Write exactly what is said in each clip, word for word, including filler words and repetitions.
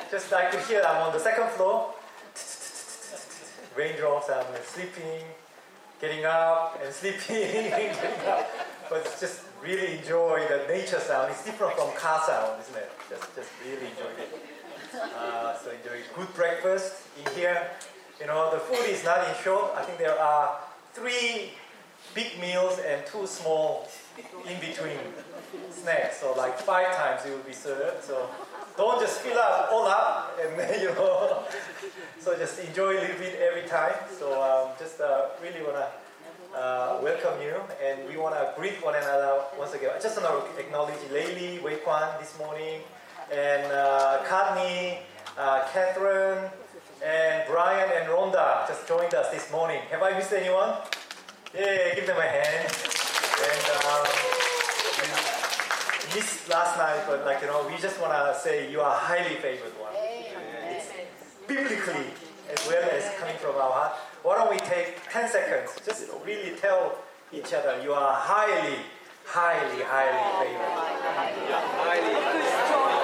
just I could hear I'm on the second floor. Raindrops, I'm sleeping, getting up and sleeping, getting up. But just really enjoy the nature sound. It's different from car sound, isn't it? Just, just really enjoy it. Uh, so enjoy good breakfast in here. You know, the food is not in short. I think there are three big meals and two small in between snacks. So like five times it will be served. So don't just fill up all up and you know. So just enjoy a little bit every time. So um, just uh, really wanna uh, welcome you, and we wanna greet one another once again. I just wanna acknowledge Layli, Wei Kwan this morning, and uh, Katni, uh, Catherine, and Brian and Rhonda just joined us this morning. Have I missed anyone? Yeah, give them a hand. And um, we missed last night, but like you know, we just want to say you are a highly favored one. It's biblically as well as coming from our heart. Why don't we take ten seconds? Just really tell each other you are highly, highly, highly favored. Highly.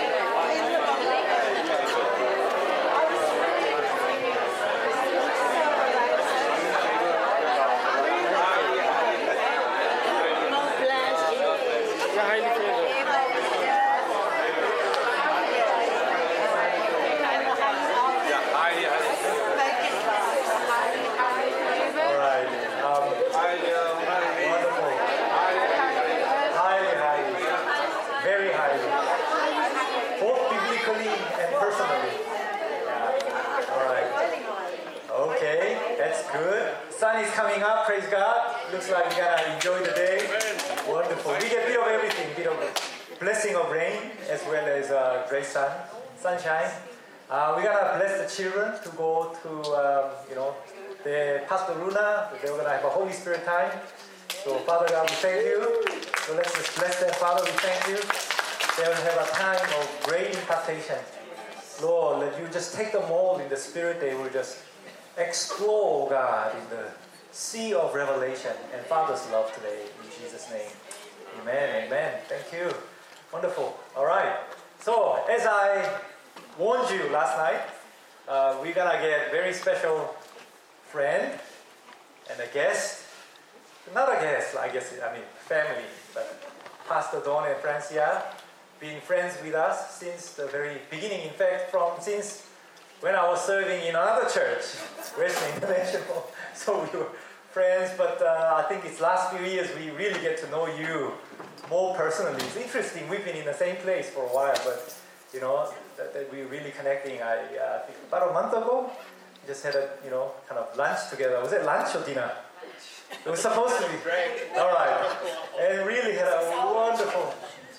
Good. Sun is coming up, praise God. Looks like we're gonna enjoy the day. Wonderful. We get a bit of everything, bit of blessing of rain as well as uh, great sun, sunshine. Uh, we're gonna bless the children to go to, um, you know, the Pastor Luna. They're gonna have a Holy Spirit time. So Father God, we thank you. So let's just bless them. Father, we thank you. They will have a time of great impartation. Lord, let you just take them all in the Spirit. They will just explore, God, in the sea of revelation and Father's love today. In Jesus' name. Amen, amen. Thank you. Wonderful. All right. So, as I warned you last night, uh, we're going to get a very special friend and a guest. Not a guest, I guess, I mean, family. But Pastor Don and Francia, been friends with us since the very beginning. In fact, from since when I was serving in another church, Wesley International, so we were friends, but uh, I think it's last few years we really get to know you more personally. It's interesting, we've been in the same place for a while, but you know, that, that we're really connecting. I uh, think about a month ago, we just had a, you know, kind of lunch together. Was it lunch or dinner? It was supposed to be. All right. And really had a wonderful,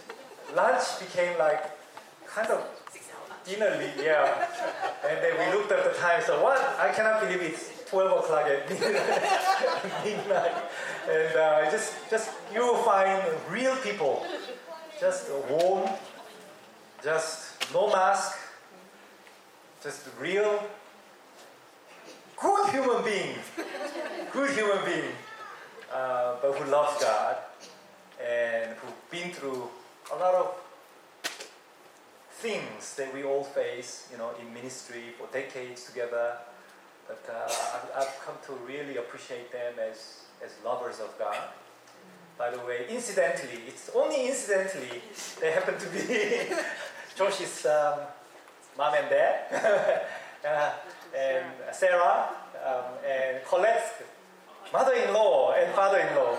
lunch became like kind of dinner, yeah. And then we looked at the time, so what? I cannot believe it's twelve o'clock at midnight. And uh, just, just you will find real people, just warm, just no mask, just real, good human being, good human being, uh, but who loves God and who've been through a lot of things that we all face, you know, in ministry for decades together. But uh, I've, I've come to really appreciate them as, as lovers of God. By the way, incidentally, it's only incidentally they happen to be Josh's um, mom and dad, uh, and Sarah, um, and Colette's mother-in-law and father-in-law.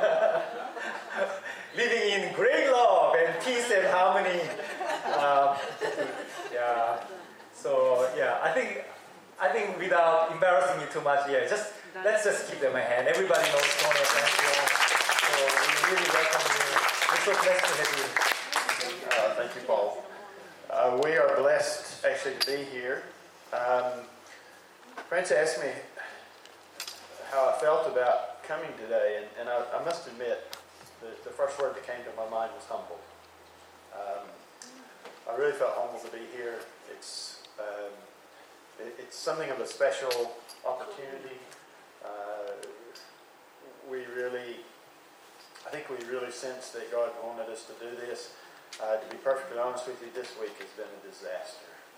Living in great love and peace and harmony. Um, yeah. So yeah, I think I think without embarrassing you too much, yeah, just let's just give them a hand. Everybody knows Tony and Francia. So we really welcome you. We're so blessed to have you. Uh, thank you, Paul. Uh, we are blessed actually to be here. Um, Francia asked me how I felt about coming today, and, and I, I must admit, the, the first word that came to my mind was humble. Um, I really felt humbled to be here. It's um, it, it's something of a special opportunity. Uh, we really, I think we really sensed that God wanted us to do this. Uh, to be perfectly honest with you, this week has been a disaster.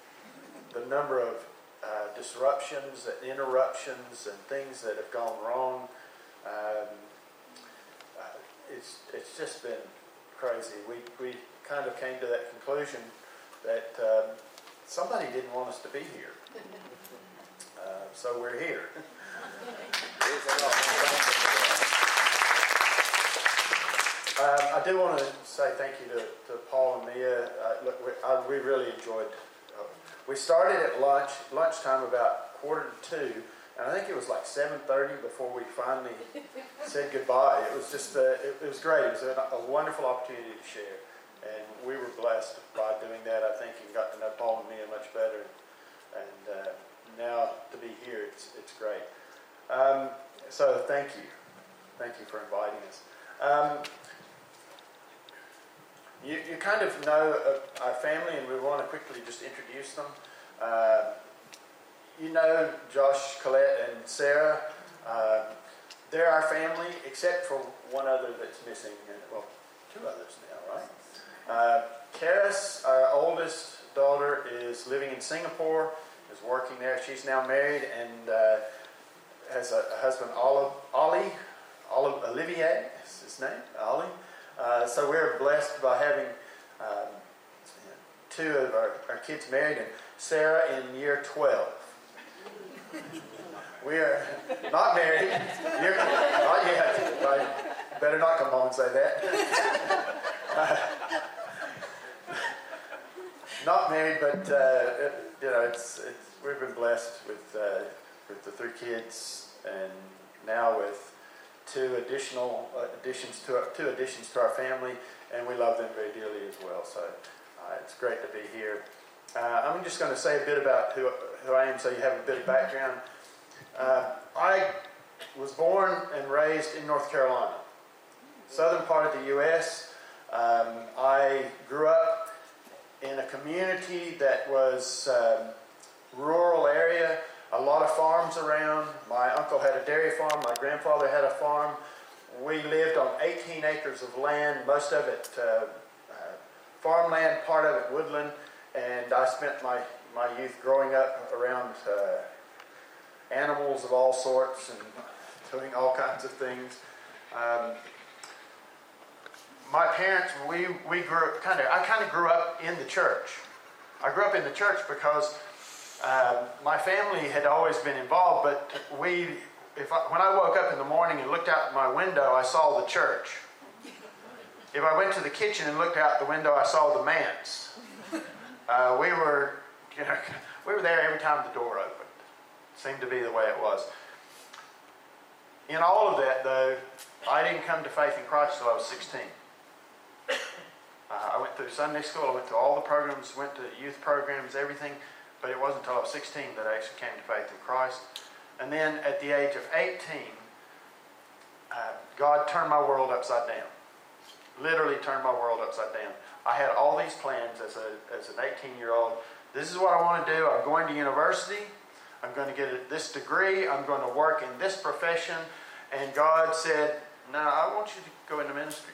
the number of uh, disruptions and interruptions and things that have gone wrong, um, uh, it's it's just been crazy. We we kind of came to that conclusion that um, somebody didn't want us to be here, uh, so we're here. Um, I do want to say thank you to, to Paul and Mia. Uh, look, we, I, we really enjoyed. Uh, we started at lunch, lunchtime about quarter to two, and I think it was like seven thirty before we finally said goodbye. It was just, uh, it, it was great. It was a, a wonderful opportunity to share, and we were blessed by doing that. I think and got to know Paul and Mia much better, and uh, now to be here, it's it's great. Um, so thank you, thank you for inviting us. Um, You, you kind of know uh, our family, and we want to quickly just introduce them. Uh, you know Josh, Colette, and Sarah. Uh, they're our family, except for one other that's missing. Well, two others now, right? Uh, Karis, our oldest daughter, is living in Singapore, is working there. She's now married and uh, has a, a husband, Ollie, Ollie, Ollie, Olivier is his name, Ollie. Uh, so we're blessed by having um, two of our, our kids married, and Sarah in year twelve. We are not married. You're, not yet. Right? Better not come home and say that. Uh, not married, but uh, it, you know, it's, it's we've been blessed with uh, with the three kids, and now with two additional uh, additions to our, two additions to our family, and we love them very dearly as well. So uh, it's great to be here. Uh, I'm just going to say a bit about who who I am, so you have a bit of background. Uh, I was born and raised in North Carolina, southern part of the U S Um, I grew up in a community that was um, rural area. A lot of farms around. My uncle had a dairy farm. My grandfather had a farm. We lived on eighteen acres of land, most of it uh, uh, farmland, part of it woodland. And I spent my, my youth growing up around uh, animals of all sorts and doing all kinds of things. Um, my parents, we, we grew kind of, I kind of grew up in the church. I grew up in the church because Uh, my family had always been involved, but we, if I, when I woke up in the morning and looked out my window, I saw the church. If I went to the kitchen and looked out the window, I saw the manse. Uh, we were, you know, we were there every time the door opened. Seemed to be the way it was. In all of that, though, I didn't come to faith in Christ till I was sixteen. Uh, I went through Sunday school. I went to all the programs, went to youth programs, everything. But it wasn't until I was sixteen that I actually came to faith in Christ. And then at the age of eighteen, uh, God turned my world upside down. Literally turned my world upside down. I had all these plans as a as an eighteen-year-old. This is what I want to do. I'm going to university. I'm going to get this degree. I'm going to work in this profession. And God said, no, I want you to go into ministry.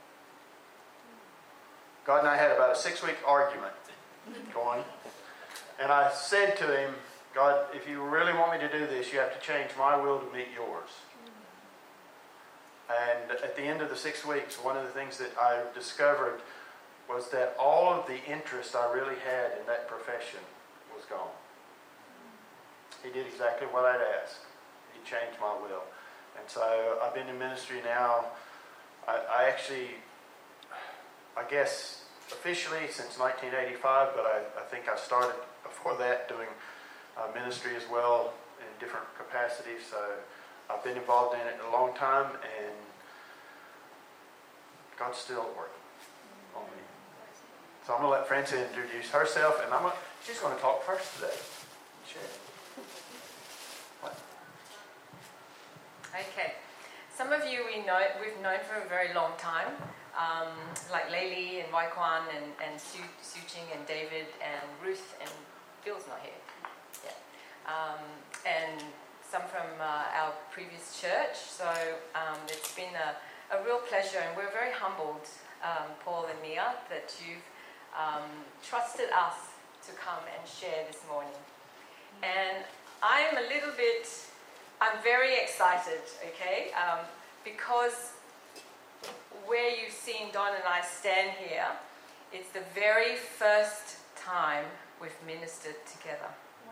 God and I had about a six-week argument going. And I said to him, God, if you really want me to do this, you have to change my will to meet yours. And at the end of the six weeks, one of the things that I discovered was that all of the interest I really had in that profession was gone. He did exactly what I'd asked. He changed my will. And so I've been in ministry now, I, I actually, I guess, officially since nineteen eighty-five, but I, I think I started before that doing uh, ministry as well in different capacities. So I've been involved in it a long time, and God's still working on me. So I'm going to let Francie introduce herself, and I'm gonna, she's going to talk first today. Share. What? Okay. Some of you we know, we've known for a very long time. Um, like Leili and Waikwan and, and Su, Su Ching and David and Ruth, and Bill's not here. Yeah. Um, and some from uh, our previous church. So um, it's been a, a real pleasure, and we're very humbled, um, Paul and Mia, that you've um, trusted us to come and share this morning. And I'm a little bit, I'm very excited, okay, um, because where you've seen Don and I stand here, it's the very first time we've ministered together.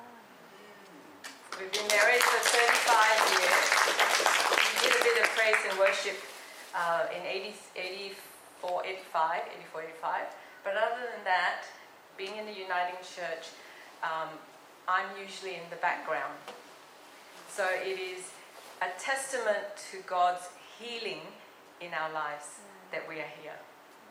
We've been married for thirty-five years. We did a bit of praise and worship uh, in eighty, eighty-four, eighty-five, eighty-four, eighty-five. But other than that, being in the Uniting Church, um, I'm usually in the background. So it is a testament to God's healing in our lives that we are here.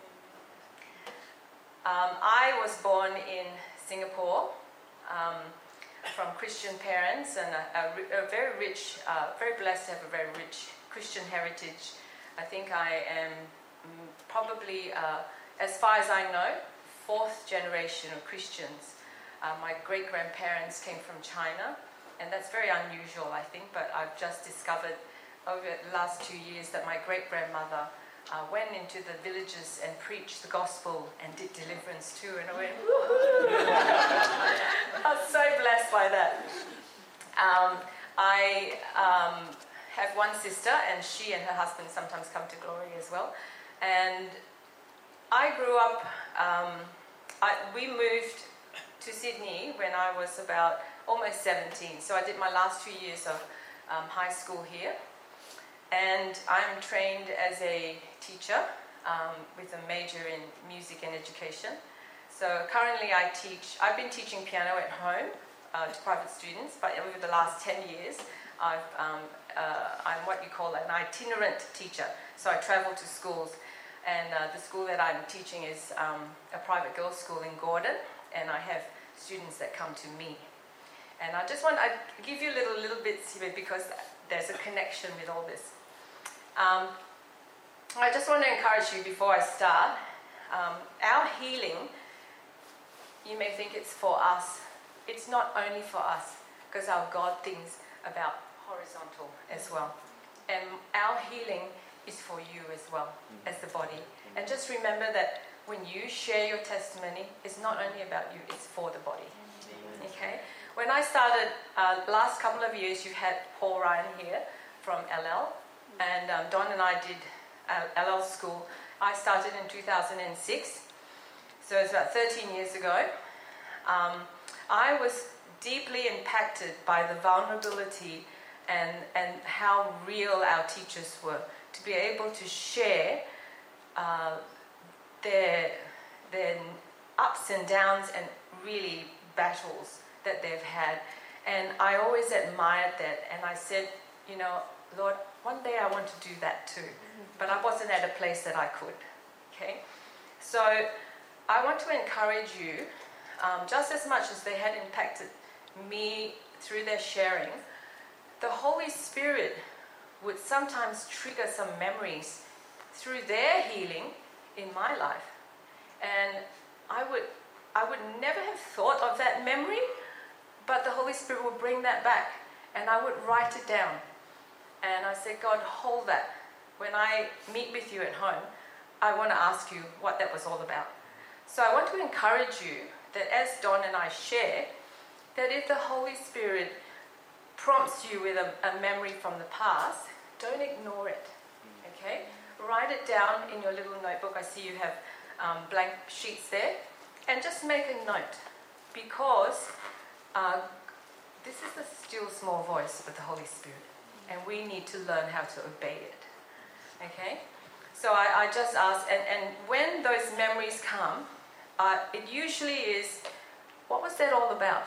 Um, I was born in Singapore um, from Christian parents, and a, a, a very rich, uh, very blessed to have a very rich Christian heritage. I think I am mm, probably, uh, as far as I know, fourth generation of Christians. Uh, my great-grandparents came from China, and that's very unusual, I think, but I've just discovered over the last two years that my great-grandmother uh, went into the villages and preached the gospel and did deliverance too, and I went, woohoo! I was so blessed by that. Um, I um, have one sister, and she and her husband sometimes come to Glory as well. And I grew up, um, I, we moved to Sydney when I was about almost seventeen. So I did my last two years of um, high school here. And I'm trained as a teacher um, with a major in music and education. So currently I teach, I've been teaching piano at home uh, to private students, but over the last ten years, I've, um, uh, I'm what you call an itinerant teacher. So I travel to schools, and uh, the school that I'm teaching is um, a private girls' school in Gordon, and I have students that come to me. And I just want to give you little little bits here because there's a connection with all this. Um, I just want to encourage you before I start. Um, our healing, you may think it's for us. It's not only for us, because our God thinks about horizontal as well. And our healing is for you as well, as the body. And just remember that when you share your testimony, it's not only about you, it's for the body. Okay? When I started, uh, last couple of years, you had Paul Ryan here from L L, and um, Don and I did uh, L L school. I started in two thousand six, so it's about thirteen years ago. Um, I was deeply impacted by the vulnerability and, and how real our teachers were, to be able to share uh, their, their ups and downs and really battles that they've had. And I always admired that, and I said, you know, Lord, one day I want to do that too. But I wasn't at a place that I could. Okay? So I want to encourage you, um, just as much as they had impacted me through their sharing, the Holy Spirit would sometimes trigger some memories through their healing in my life. And I would I would never have thought of that memory, but the Holy Spirit would bring that back, and I would write it down. And I said, God, hold that. When I meet with you at home, I want to ask you what that was all about. So I want to encourage you that as Don and I share, that if the Holy Spirit prompts you with a, a memory from the past, don't ignore it. Okay? Write it down in your little notebook. I see you have um, blank sheets there. And just make a note, because uh, this is the still small voice of the Holy Spirit, and we need to learn how to obey it. Okay? So I, I just ask, and, and when those memories come, uh, it usually is, what was that all about?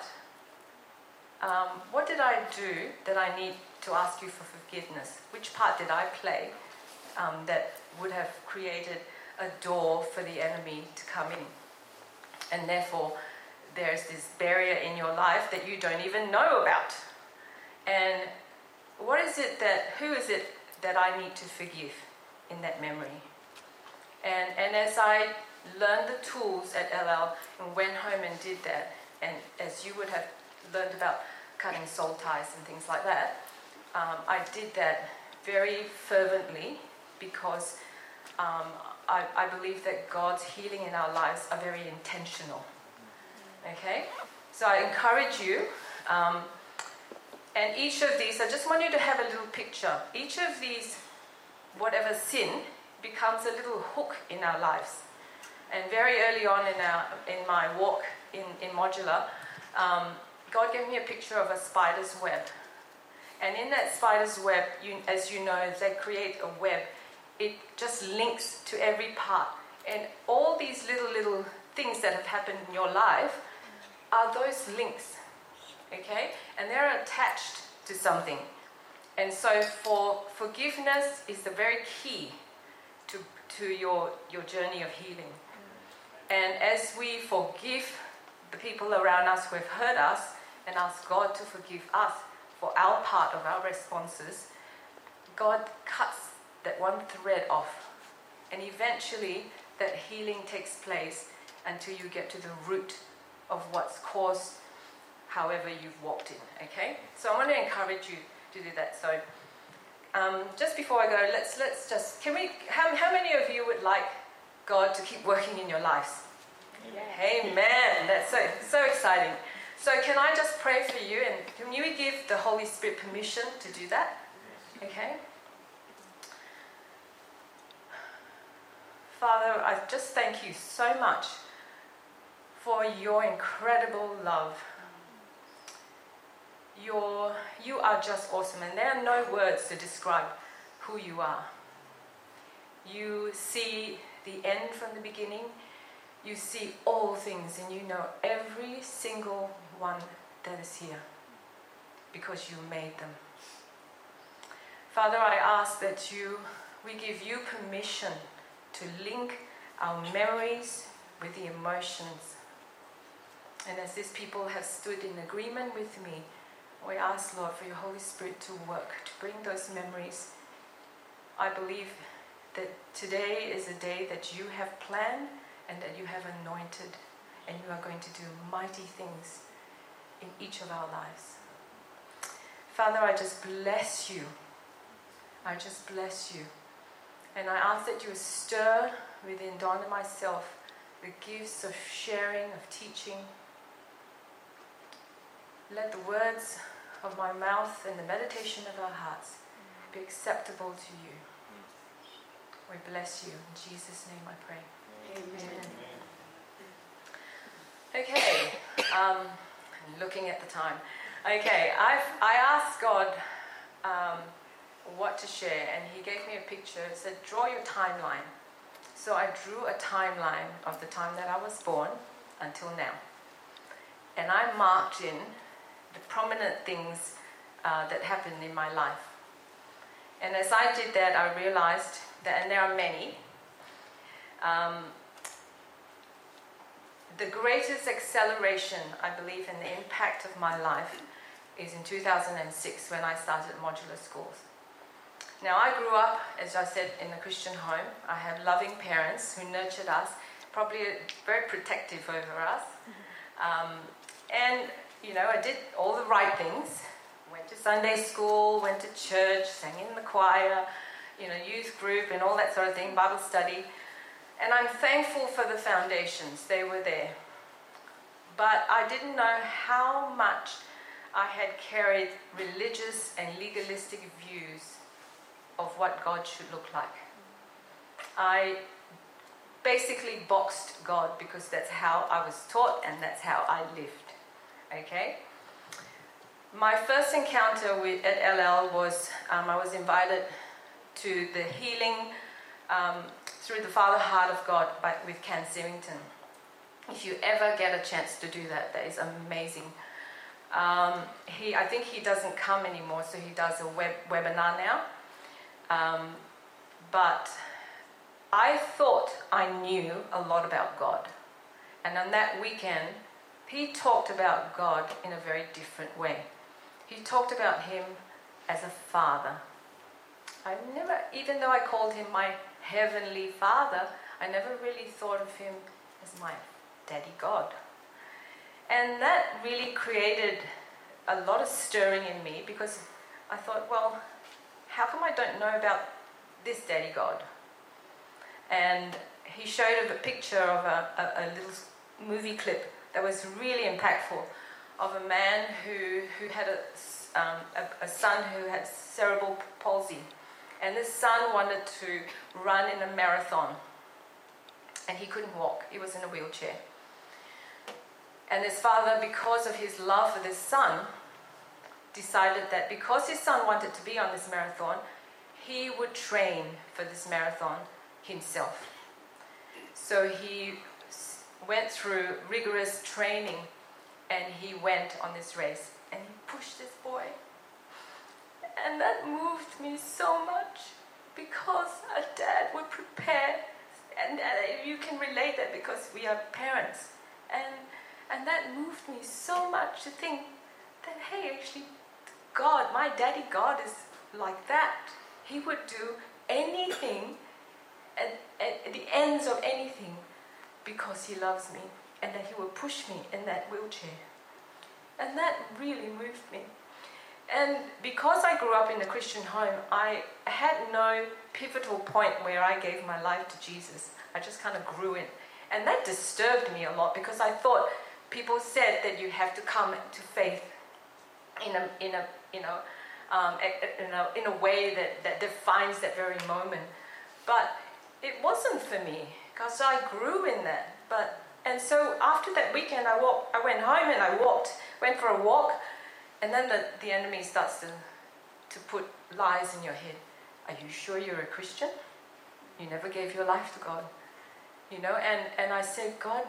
Um, what did I do that I need to ask you for forgiveness? Which part did I play um, that would have created a door for the enemy to come in? And therefore, there's this barrier in your life that you don't even know about. And what is it that, who is it that I need to forgive in that memory? And, and as I learned the tools at L L and went home and did that, and as you would have learned about cutting soul ties and things like that, um, I did that very fervently because um, I, I believe that God's healing in our lives are very intentional. Okay? So I encourage you, um, and each of these, I just want you to have a little picture. Each of these, whatever sin, becomes a little hook in our lives. And very early on in our in my walk in, in Modular, um, God gave me a picture of a spider's web. And in that spider's web, you, as you know, they create a web. It just links to every part. And all these little, little things that have happened in your life are those links, okay? And they're attached to something. And so for forgiveness is the very key to, to your, your journey of healing. And as we forgive the people around us who have hurt us and ask God to forgive us for our part of our responses, God cuts that one thread off. And eventually that healing takes place until you get to the root of what's caused however you've walked in, okay? So I want to encourage you to do that. So um, just before I go, let's let's just, can we, how, how many of you would like God to keep working in your lives? Amen. Amen. That's so, so exciting. So can I just pray for you, and can you give the Holy Spirit permission to do that? Okay? Father, I just thank you so much for your incredible love. Your, you are just awesome, and there are no words to describe who you are. You see the end from the beginning. You see all things, and you know every single one that is here because you made them. Father, I ask that you, we give you permission to link our memories with the emotions. And as these people have stood in agreement with me, we ask, Lord, for your Holy Spirit to work, to bring those memories. I believe that today is a day that you have planned and that you have anointed, and you are going to do mighty things in each of our lives. Father, I just bless you. I just bless you. And I ask that you stir within Dawn and myself the gifts of sharing, of teaching. Let the words of my mouth and the meditation of our hearts be acceptable to you. We bless you. In Jesus' name I pray. Amen. Okay, um, looking at the time. Okay, I've, I asked God um, what to share, and he gave me a picture. It said, draw your timeline. So I drew a timeline of the time that I was born until now. And I marked in the prominent things uh, that happened in my life. And as I did that, I realized that, and there are many, um, the greatest acceleration, I believe, in the impact of my life is in two thousand six when I started modular schools. Now, I grew up, as I said, in a Christian home. I have loving parents who nurtured us, probably very protective over us. Um, and, you know, I did all the right things. Went to Sunday school, went to church, sang in the choir, you know, youth group and all that sort of thing, Bible study. And I'm thankful for the foundations. They were there. But I didn't know how much I had carried religious and legalistic views of what God should look like. I basically boxed God because that's how I was taught and that's how I lived. Okay? My first encounter with, at L L was, um, I was invited to the healing um, through the Father Heart of God by, with Ken Sewington. If you ever get a chance to do that, that is amazing. Um, he, I think he doesn't come anymore, so he does a web, webinar now. Um, but I thought I knew a lot about God. And on that weekend, he talked about God in a very different way. He talked about him as a father. I never, even though I called him my heavenly Father, I never really thought of him as my daddy God. And that really created a lot of stirring in me because I thought, well, how come I don't know about this daddy God? And he showed a picture of a, a, a little movie clip that was really impactful, of a man who, who had a, um, a, a son who had cerebral palsy. And this son wanted to run in a marathon. And he couldn't walk. He was in a wheelchair. And his father, because of his love for this son, decided that because his son wanted to be on this marathon, he would train for this marathon himself. So he went through rigorous training and he went on this race and he pushed this boy. And that moved me so much because a dad would prepare, and uh, you can relate that because we are parents. And, and that moved me so much to think that, hey, actually, God, my daddy God is like that. He would do anything at, at the ends of anything because he loves me, and that he will push me in that wheelchair. And that really moved me. And because I grew up in a Christian home, I had no pivotal point where I gave my life to Jesus. I just kind of grew in. And that disturbed me a lot because I thought people said that you have to come to faith in a, in a, you know, um, in a, in a way that, that defines that very moment. But it wasn't for me because I grew in that. But and so after that weekend, I walked. I went home and I walked, went for a walk, and then the, the enemy starts to to put lies in your head. Are you sure you're a Christian? You never gave your life to God, you know. And and I said, God,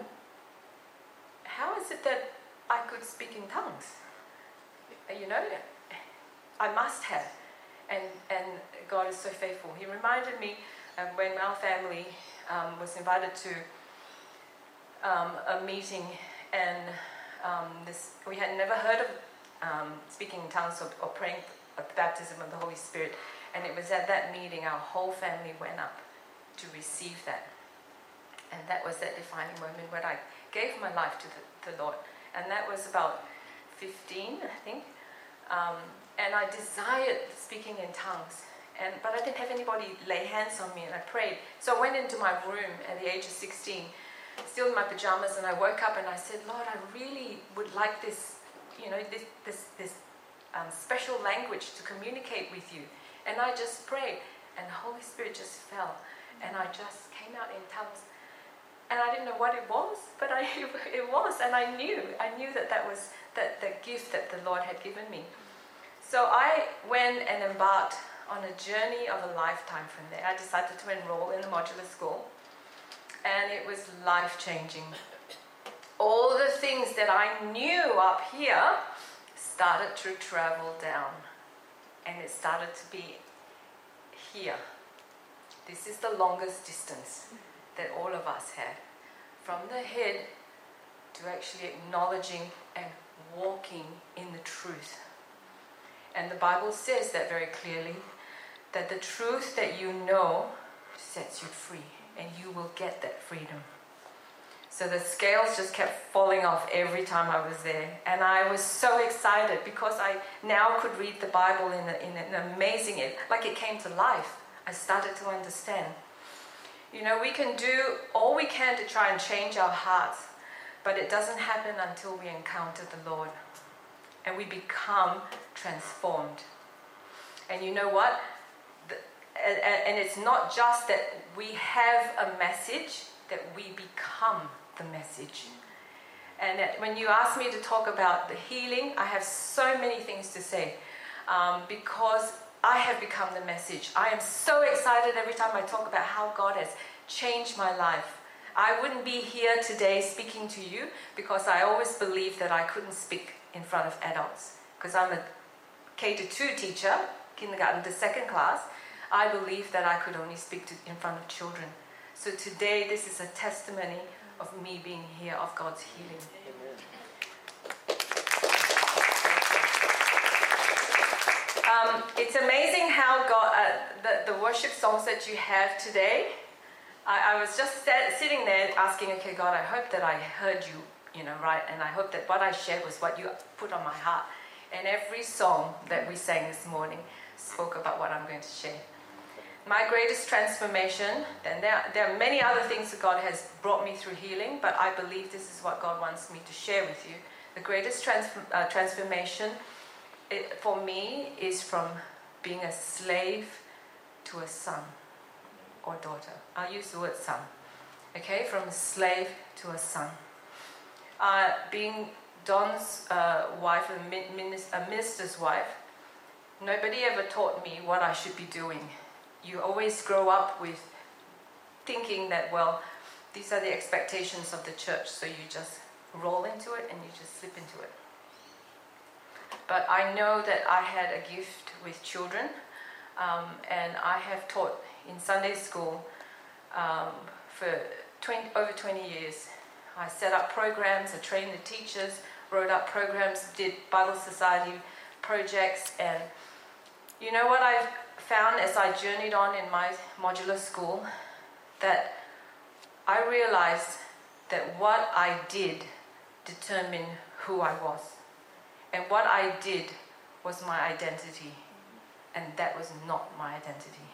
how is it that I could speak in tongues? You know, I must have. And and God is so faithful. He reminded me um, when our family um, was invited to Um, a meeting, and um, this we had never heard of um, speaking in tongues or, or praying of the baptism of the Holy Spirit, and it was at that meeting our whole family went up to receive that, and that was that defining moment when I gave my life to the, the Lord, and that was about fifteen, I think, um, and I desired speaking in tongues, and but I didn't have anybody lay hands on me, and I prayed. So I went into my room at the age of sixteen, still in my pajamas, and I woke up and I said, Lord, I really would like this, you know, this this, this um, special language to communicate with you. And I just prayed, and the Holy Spirit just fell, and I just came out in tongues. And I didn't know what it was, but I, it was, and I knew, I knew that that was that the gift that the Lord had given me. So I went and embarked on a journey of a lifetime from there. I decided to enroll in the modular school. And it was life-changing. All the things that I knew up here started to travel down. And it started to be here. This is the longest distance that all of us had. From the head to actually acknowledging and walking in the truth. And the Bible says that very clearly, that the truth that you know sets you free. And you will get that freedom. So the scales just kept falling off every time I was there. And I was so excited because I now could read the Bible in, a, in an amazing, like it came to life. I started to understand. You know, we can do all we can to try and change our hearts, but it doesn't happen until we encounter the Lord. And we become transformed. And you know what? And, and it's not just that we have a message, that we become the message. And that when you ask me to talk about the healing, I have so many things to say um, because I have become the message. I am so excited every time I talk about how God has changed my life. I wouldn't be here today speaking to you because I always believed that I couldn't speak in front of adults. Because I'm a K to two teacher, kindergarten to second class. I believe that I could only speak to, in front of children. So today, this is a testimony of me being here, of God's healing. Amen. Um, it's amazing how God, uh, the, the worship songs that you have today, I, I was just sat, sitting there asking, okay, God, I hope that I heard you, you know, right, and I hope that what I shared was what you put on my heart. And every song that we sang this morning spoke about what I'm going to share. my greatest transformation, and there, there are many other things that God has brought me through healing, but I believe this is what God wants me to share with you. The greatest trans, uh, transformation it, for me is from being a slave to a son or daughter. I'll use the word son. Okay, from a slave to a son. Uh, being Don's uh, wife, a, min- a minister's wife, nobody ever taught me what I should be doing. You always grow up with thinking that, well, these are the expectations of the church, so you just roll into it and you just slip into it. But I know that I had a gift with children, um, and I have taught in Sunday school um, for twenty, over twenty years. I set up programs, I trained the teachers, wrote up programs, did Bible Society projects, and you know what I found as I journeyed on in my modular school? That I realized that what I did determined who I was. And what I did was my identity. And that was not my identity.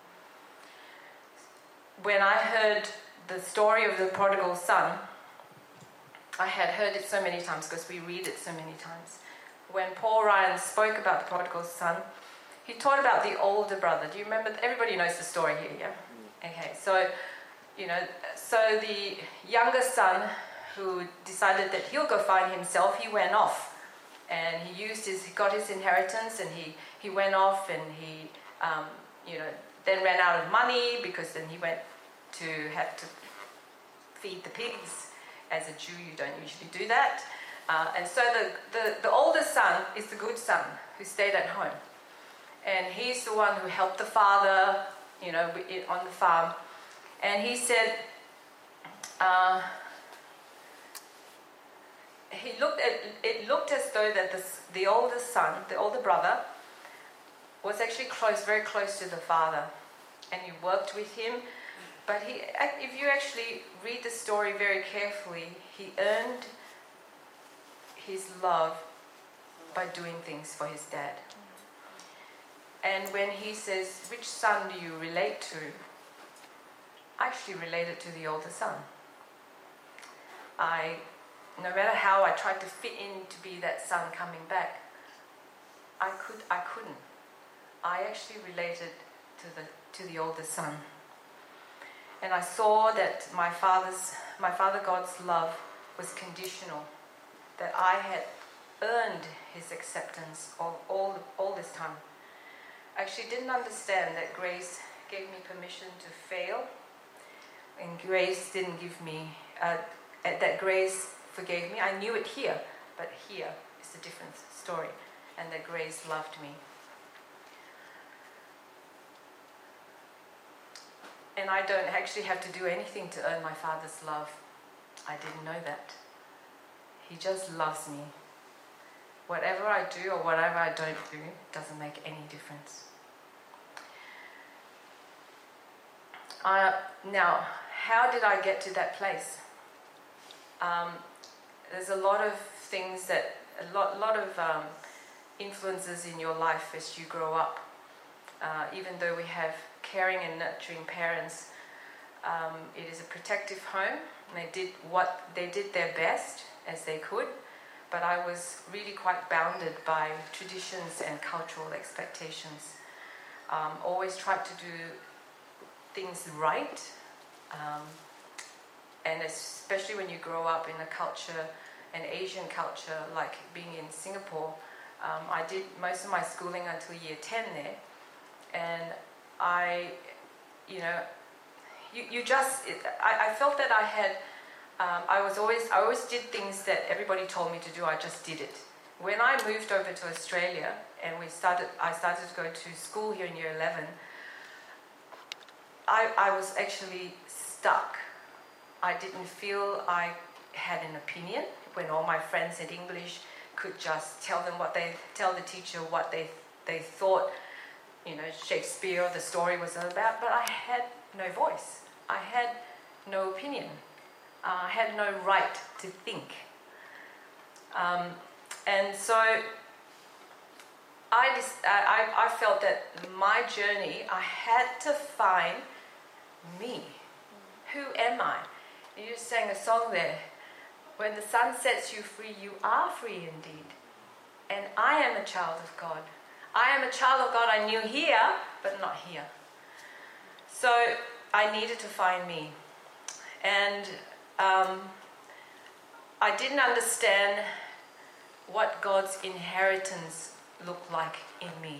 When I heard the story of the prodigal son, I had heard it so many times because we read it so many times. When Paul Ryan spoke about the prodigal son, he taught about the older brother. Do you remember? Everybody knows the story here, yeah? Okay, so, you know, so the younger son who decided that he'll go find himself, he went off. And he used his, he got his inheritance, and he, he went off, and he, um, you know, then ran out of money because then he went to have to feed the pigs. As a Jew, you don't usually do that. Uh, and so the, the, the older son is the good son who stayed at home. And he's the one who helped the father, you know, on the farm. And he said, uh, he looked at, it looked as though that the, the older son, the older brother, was actually close, very close to the father. And he worked with him. But he, if you actually read the story very carefully, he earned his love by doing things for his dad. And when he says, which son do you relate to? I actually related to the older son. I, no matter how I tried to fit in to be that son coming back, I could, I couldn't. I actually related to the to the older son. And I saw that my father's, my Father God's love was conditional, that I had earned his acceptance all, all, all this time. I actually didn't understand that grace gave me permission to fail, and grace didn't give me, uh, that grace forgave me. I knew it here, but here is a different story, and that grace loved me. And I don't actually have to do anything to earn my Father's love. I didn't know that. He just loves me. Whatever I do or whatever I don't do doesn't make any difference. Uh, now, how did I get to that place? Um, there's a lot of things that, a lot, lot of um, influences in your life as you grow up. Uh, even though we have caring and nurturing parents, um, it is a protective home. And they did what they did their best as they could, but I was really quite bounded by traditions and cultural expectations. Um, always tried to do things right, um, and especially when you grow up in a culture, an Asian culture, like being in Singapore. Um, I did most of my schooling until year ten there. And I, you know, you, you just, it, I, I felt that I had, um, I was always, I always did things that everybody told me to do, I just did it. When I moved over to Australia and we started, I started to go to school here in year eleven, I, I was actually stuck. I didn't feel I had an opinion when all my friends in English could just tell them what they, tell the teacher what they, they thought, you know, Shakespeare, the story was about, but I had no voice. I had no opinion. Uh, I had no right to think. Um, and so I, dis- I, I felt that my journey, I had to find me. Who am I? You sang a song there. When the sun sets you free, you are free indeed. And I am a child of God. I am a child of God I knew here, but not here. So I needed to find me. And um, I didn't understand what God's inheritance looked like in me.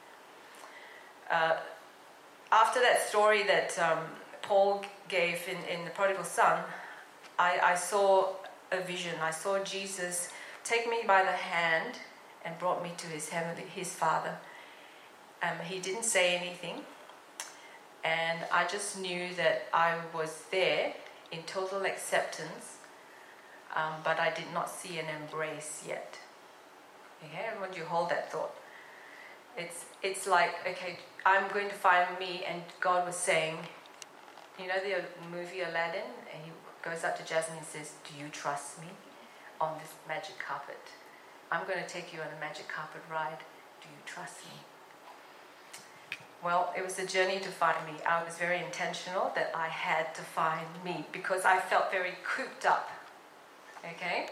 Uh, after that story that um, Paul gave in, in The Prodigal Son, I, I saw a vision. I saw Jesus take me by the hand and brought me to his heavenly, his Father. Um, he didn't say anything, and I just knew that I was there in total acceptance, um, but I did not see an embrace yet. Okay, I want you to hold that thought. It's it's like, okay, I'm going to find me, and God was saying, you know the movie Aladdin, and he goes up to Jasmine and says, do you trust me on this magic carpet? I'm going to take you on a magic carpet ride. Do you trust me? Well, it was a journey to find me. I was very intentional that I had to find me because I felt very cooped up. Okay?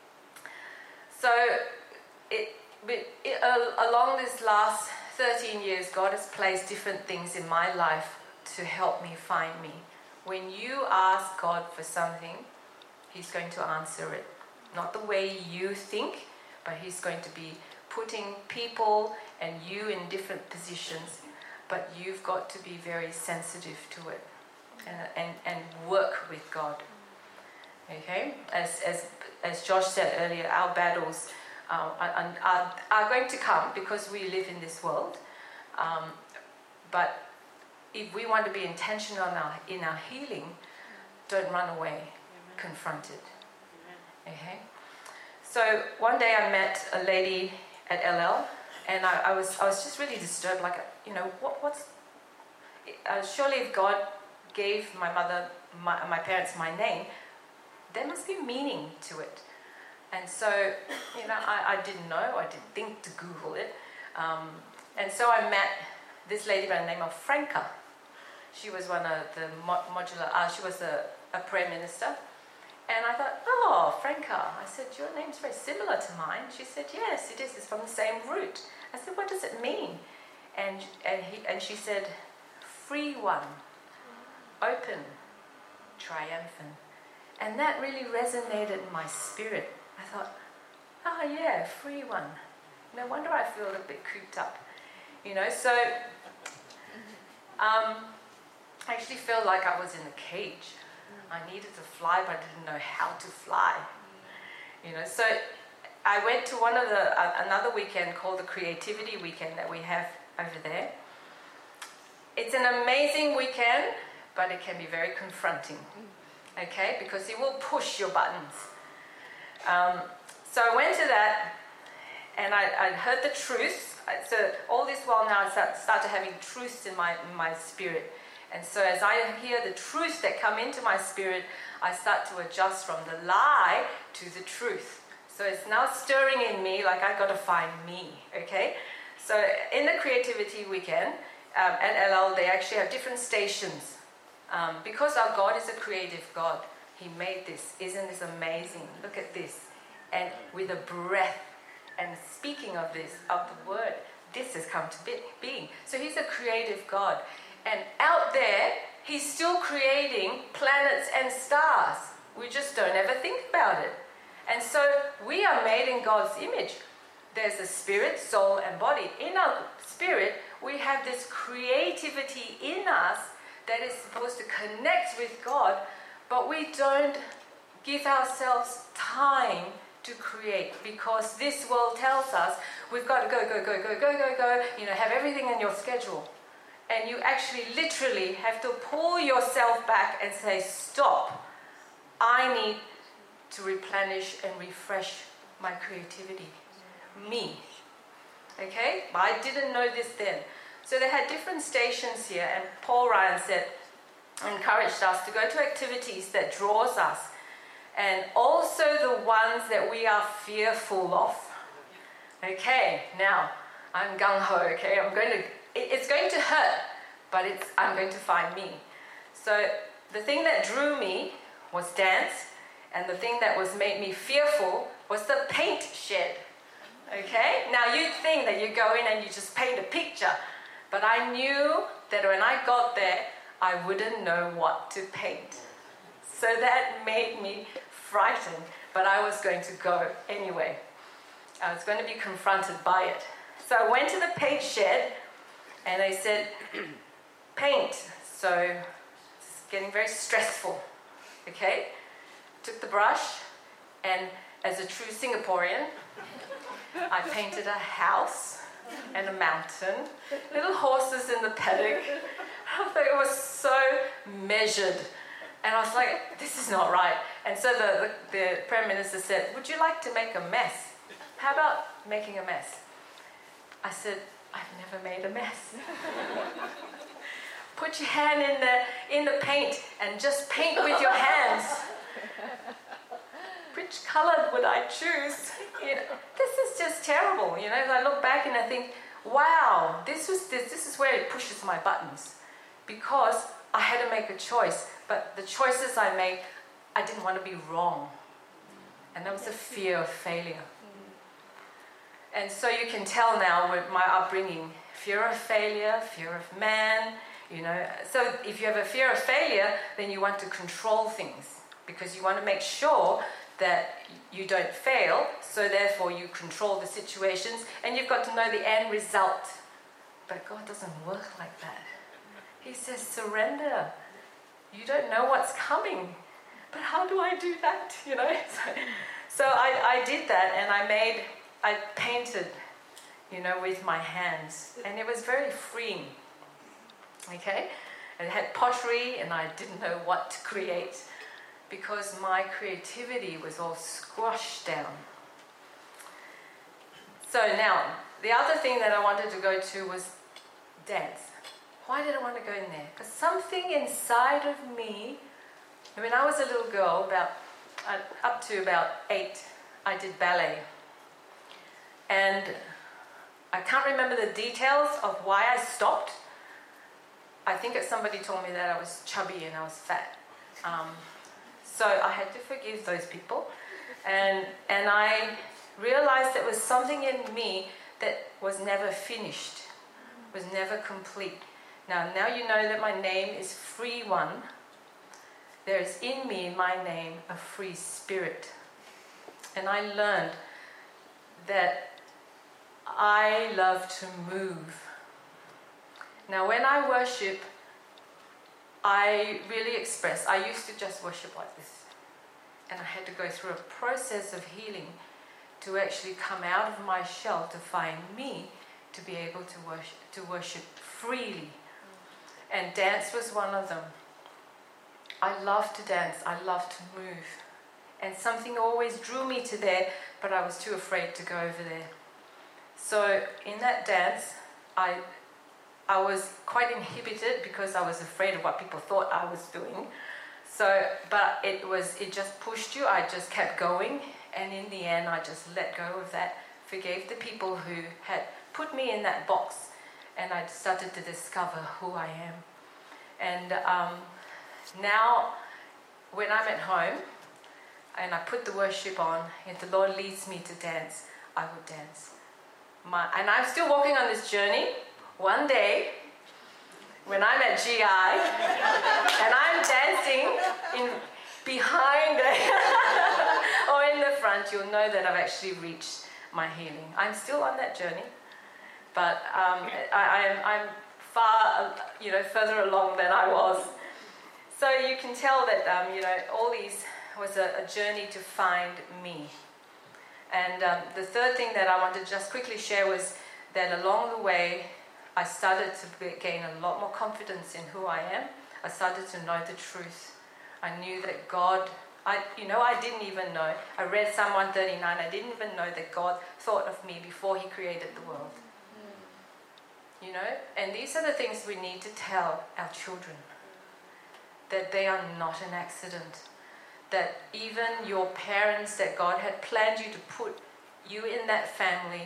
So, it, it, it, uh, along this last thirteen years, God has placed different things in my life to help me find me. When you ask God for something, He's going to answer it. Not the way you think, but He's going to be putting people and you in different positions. But you've got to be very sensitive to it and, and, and work with God. Okay? As, as, as Josh said earlier, our battles uh, are, are, are going to come because we live in this world. Um, but if we want to be intentional in our, in our healing, don't run away, confront it. Okay? So one day I met a lady at L L, and I, I was I was just really disturbed. Like, you know, what what's uh, surely if God gave my mother, my, my parents, my name, there must be meaning to it. And so, you know, I, I didn't know. I didn't think to Google it. Um, and so I met this lady by the name of Franca. She was one of the mo- modular. Uh, she was a, a prayer minister. And I thought, oh, Franca. I said, your name's very similar to mine. She said, yes, it is. It's from the same root. I said, what does it mean? And and he and she said, free one, open, triumphant. And that really resonated in my spirit. I thought, oh yeah, free one. No wonder I feel a little bit cooped up. You know, so um, I actually felt like I was in a cage. I needed to fly, but I didn't know how to fly. You know, so I went to one of the uh, another weekend called the Creativity Weekend that we have over there. It's an amazing weekend, but it can be very confronting. Okay, because it will push your buttons. Um, so I went to that, and I, I heard the truth. So all this while now, I start, started having truths in my in my spirit. And so as I hear the truths that come into my spirit, I start to adjust from the lie to the truth. So it's now stirring in me like I've got to find me, okay? So in the Creativity Weekend um, at L L, they actually have different stations. Um, because our God is a creative God, He made this. Isn't this amazing? Look at this. And with a breath, and speaking of this, of the word, this has come to be- being. So He's a creative God. And out there, He's still creating planets and stars. We just don't ever think about it. And so we are made in God's image. There's a spirit, soul, and body. In our spirit, we have this creativity in us that is supposed to connect with God, but we don't give ourselves time to create because this world tells us we've got to go, go, go, go, go, go, go, you know, have everything in your schedule. And you actually literally have to pull yourself back and say, stop. I need to replenish and refresh my creativity. Me. Okay? But I didn't know this then. So they had different stations here, and Paul Ryan said, encouraged us to go to activities that draws us, and also the ones that we are fearful of. Okay, now, I'm gung-ho, okay? I'm going to, it, it's going to hurt, but it's, I'm going to find me. So the thing that drew me was dance, and the thing that was made me fearful was the paint shed, okay? Now you'd think that you go in and you just paint a picture, but I knew that when I got there, I wouldn't know what to paint. So that made me frightened, but I was going to go anyway. I was going to be confronted by it. So I went to the paint shed, and they said, paint. So it's getting very stressful, okay? Took the brush, and as a true Singaporean, I painted a house and a mountain, little horses in the paddock. I thought it was so measured. And I was like, this is not right. And so the, the, the Prime Minister said, would you like to make a mess? How about making a mess? I said, I've never made a mess. Put your hand in the, in the paint and just paint with your hands. Which colour would I choose? You know, this is just terrible. You know, I look back and I think, wow, this was this, this is where it pushes my buttons. Because I had to make a choice, but the choices I made, I didn't want to be wrong. And that was a fear of failure. And so you can tell now with my upbringing, fear of failure, fear of man, you know. So if you have a fear of failure, then you want to control things because you want to make sure that you don't fail, so therefore you control the situations and you've got to know the end result. But God doesn't work like that. He says, surrender. You don't know what's coming. But how do I do that? You know? So, so I, I did that, and I made, I painted, you know, with my hands. And it was very freeing. Okay? And it had pottery, and I didn't know what to create because my creativity was all squashed down. So now, the other thing that I wanted to go to was dance. Why did I want to go in there? Because something inside of me, when I was a little girl, about uh, up to about eight, I did ballet. And I can't remember the details of why I stopped. I think that somebody told me that I was chubby and I was fat. Um, so I had to forgive those people. And, and I realized there was something in me that was never finished, was never complete. Now, now you know that my name is Free One. There is in me, in my name, a free spirit. And I learned that I love to move. Now, when I worship, I really express. I used to just worship like this. And I had to go through a process of healing to actually come out of my shell to find me, to be able to worship, to worship freely. And dance was one of them. I love to dance. I love to move. And something always drew me to there, but I was too afraid to go over there. So in that dance, I, I was quite inhibited because I was afraid of what people thought I was doing. So, but it was, it just pushed you. I just kept going. And in the end, I just let go of that, forgave the people who had put me in that box. And I started to discover who I am. And um, now, when I'm at home, and I put the worship on, if the Lord leads me to dance, I would dance. My, and I'm still walking on this journey. One day, when I'm at G I, and I'm dancing in behind or in the front, you'll know that I've actually reached my healing. I'm still on that journey. But um, I, I'm, I'm far, you know, further along than I was. So you can tell that, um, you know, all these was a, a journey to find me. And um, the third thing that I wanted to just quickly share was that along the way, I started to gain a lot more confidence in who I am. I started to know the truth. I knew that God, I, you know, I didn't even know. I read Psalm one thirty-nine. I didn't even know that God thought of me before he created the world. You know, and these are the things we need to tell our children, that they are not an accident, that even your parents, that God had planned you to put you in that family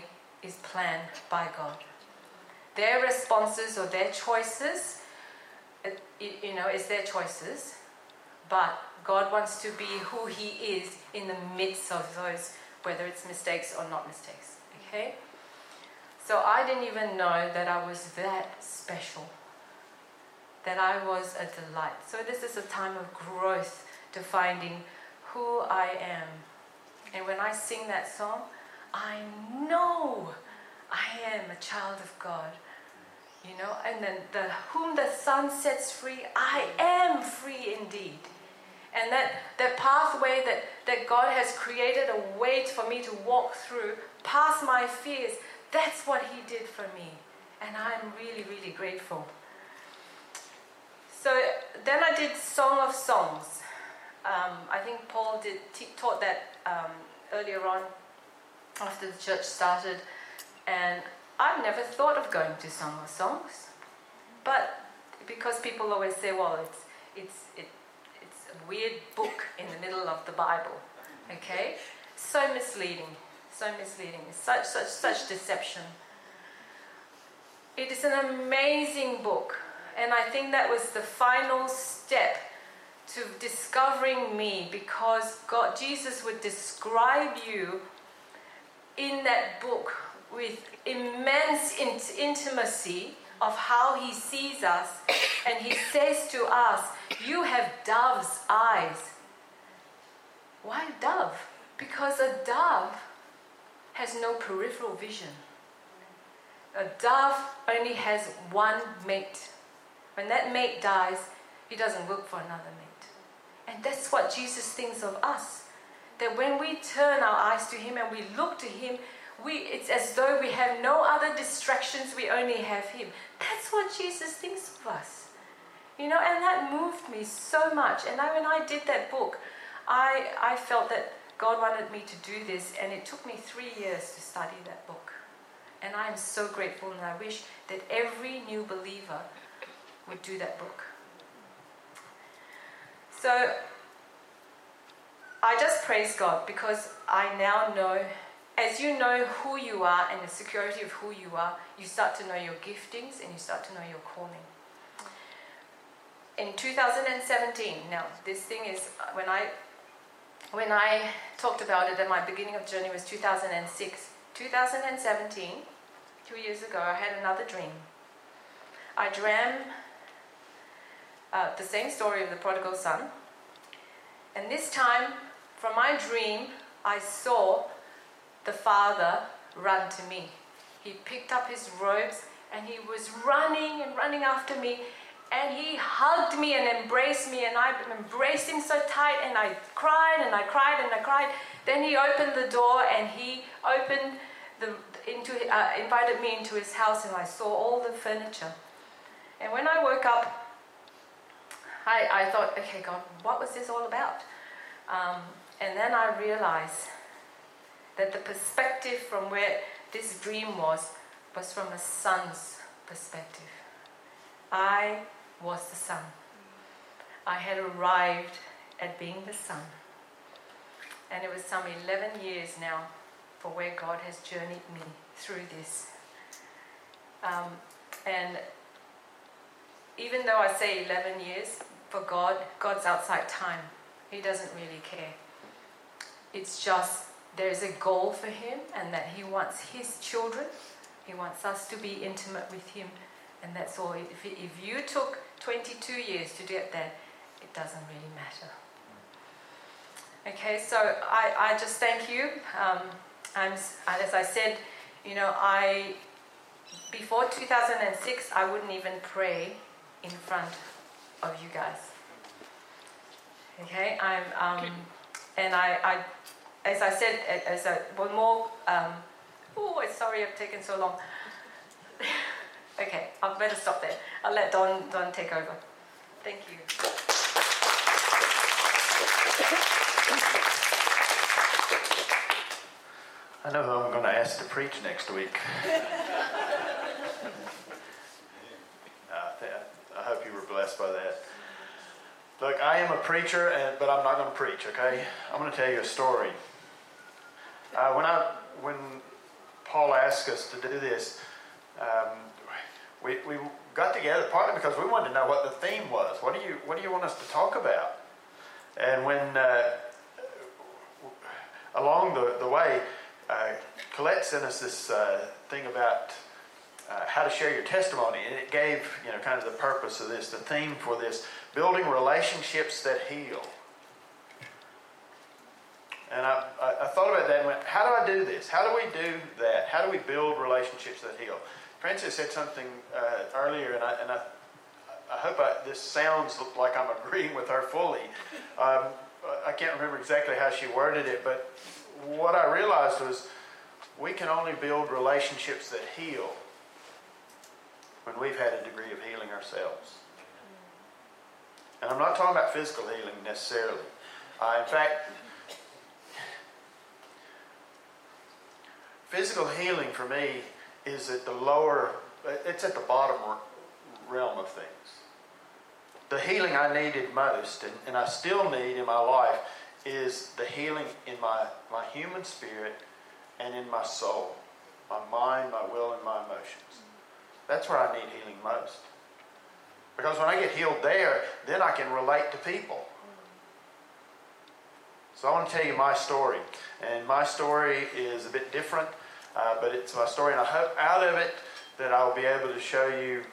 is planned by God. Their responses or their choices, you know, is their choices, but God wants to be who He is in the midst of those, whether it's mistakes or not mistakes, okay? So I didn't even know that I was that special, that I was a delight. So this is a time of growth, to finding who I am. And when I sing that song, I know I am a child of God. You know, and then the whom the Son sets free, I am free indeed. And that, that pathway that, that God has created a way for me to walk through, past my fears, that's what He did for me. And I'm really, really grateful. So then I did Song of Songs. Um, I think Paul did t- taught that um, earlier on after the church started. And I've never thought of going to Song of Songs, but because people always say, well, it's it's it, it's a weird book in the middle of the Bible, okay? So misleading, so misleading, such such such deception. It is an amazing book, and I think that was the final step to discovering me, because God, Jesus would describe you in that book with immense int- intimacy of how He sees us. And He says to us, you have dove's eyes. Why dove? Because a dove has no peripheral vision. A dove only has one mate. When that mate dies, he doesn't look for another mate. And that's what Jesus thinks of us. That when we turn our eyes to Him and we look to Him, We, it's as though we have no other distractions, we only have Him. That's what Jesus thinks of us. You know, and that moved me so much. And I, when I did that book, I, I felt that God wanted me to do this, and it took me three years to study that book. And I'm so grateful, and I wish that every new believer would do that book. So, I just praise God, because I now know, as you know who you are and the security of who you are, you start to know your giftings and you start to know your calling. In two thousand seventeen, now this thing is, when I when I talked about it at my beginning of journey was two thousand six. two thousand seventeen, two years ago, I had another dream. I dreamt uh, the same story of the prodigal son. And this time, from my dream, I saw the father run to me. He picked up his robes and he was running and running after me, and he hugged me and embraced me, and I embraced him so tight, and I cried and I cried and I cried. Then he opened the door and he opened the into uh, invited me into his house, and I saw all the furniture. And when I woke up, I, I thought, okay, God, what was this all about? Um, and then I realized that the perspective from where this dream was, was from a son's perspective. I was the son. I had arrived at being the son. And it was some eleven years now for where God has journeyed me through this. Um, and even though I say eleven years, for God, God's outside time. He doesn't really care. It's just, there's a goal for Him, and that He wants His children. He wants us to be intimate with Him, and that's all. If, if you took twenty-two years to get there, it doesn't really matter. Okay, so I, I just thank you. Um, I'm, as I said, you know, I before two thousand six, I wouldn't even pray in front of you guys. Okay, I'm, um, and I, I, as I said, as a one more. Um, oh, sorry, I've taken so long. Okay, I better stop there. I'll let Don Don take over. Thank you. I know who I'm going to ask to preach next week. uh, th- I hope you were blessed by that. Look, I am a preacher, and, but I'm not going to preach, okay? I'm going to tell you a story. Uh, when I when Paul asked asked us to do this, um, we, we got together partly because we wanted to know what the theme was. What do you What do you want us to talk about? And when uh, along the, the way, uh, Colette sent us this uh, thing about uh, how to share your testimony, and it gave, you know, kind of the purpose of this, the theme for this, building relationships that heal. And I, I, I thought about that and went, how do I do this? How do we do that? How do we build relationships that heal? Frances said something uh, earlier, and I, and I, I hope I, this sounds like I'm agreeing with her fully. Um, I can't remember exactly how she worded it, but what I realized was we can only build relationships that heal when we've had a degree of healing ourselves. And I'm not talking about physical healing necessarily. Uh, in fact, physical healing for me is at the lower, it's at the bottom realm of things. The healing I needed most, and, and I still need in my life, is the healing in my, my human spirit and in my soul, my mind, my will, and my emotions. That's where I need healing most. Because when I get healed there, then I can relate to people. So I want to tell you my story. And my story is a bit different, uh, but it's my story. And I hope out of it that I will be able to show you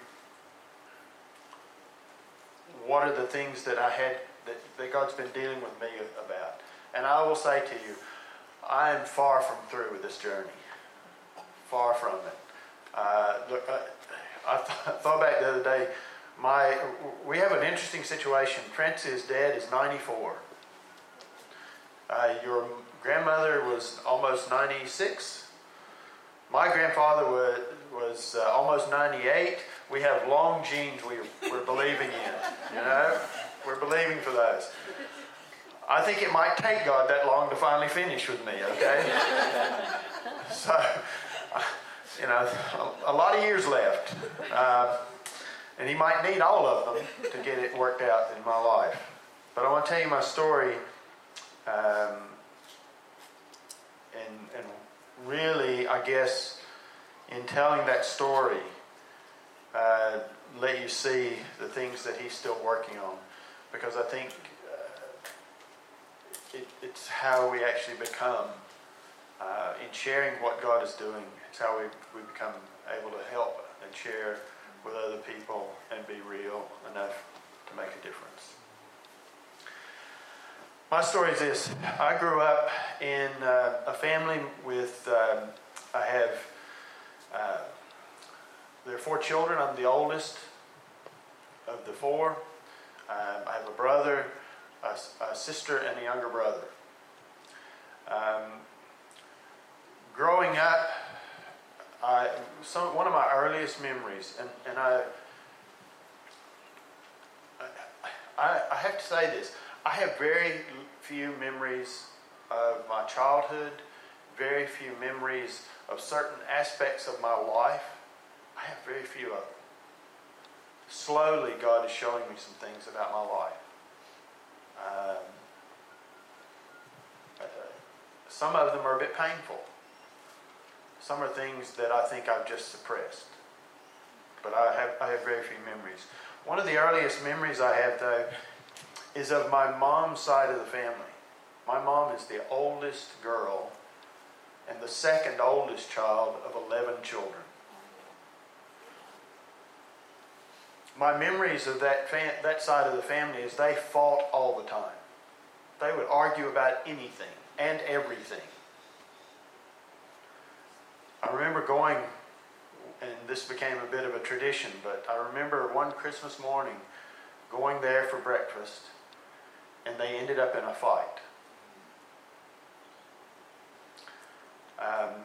what are the things that I had, that, that God's been dealing with me about. And I will say to you, I am far from through with this journey. Far from it. Uh, look, I, I th- thought back the other day, my we have an interesting situation. France's dad is ninety-four. Uh, your grandmother was almost ninety-six. My grandfather was, was uh, almost ninety-eight. We have long genes we, we're believing in, you know? We're believing for those. I think it might take God that long to finally finish with me, okay? So, you know, a, a lot of years left. Uh, and he might need all of them to get it worked out in my life. But I want to tell you my story, um, and, and really, I guess, in telling that story, uh, let you see the things that he's still working on. Because I think uh, it, it's how we actually become, uh, in sharing what God is doing, it's how we, we become able to help and share with other people and be real enough to make a difference. My story is this. I grew up in uh, a family with, um, I have, uh, there are four children. I'm the oldest of the four. Um, I have a brother, a, a sister, and a younger brother. Um, growing up, I, some, one of my earliest memories, and, and I, I, I have to say this, I have very few memories of my childhood, very few memories of certain aspects of my life. I have very few of them. Slowly, God is showing me some things about my life. Um, uh, some of them are a bit painful. Some are things that I think I've just suppressed. But I have, I have very few memories. One of the earliest memories I have, though, is of my mom's side of the family. My mom is the oldest girl and the second oldest child of eleven children. My memories of that fam- that side of the family is they fought all the time. They would argue about anything and everything. I remember going, and this became a bit of a tradition, but I remember one Christmas morning going there for breakfast, and they ended up in a fight. Um,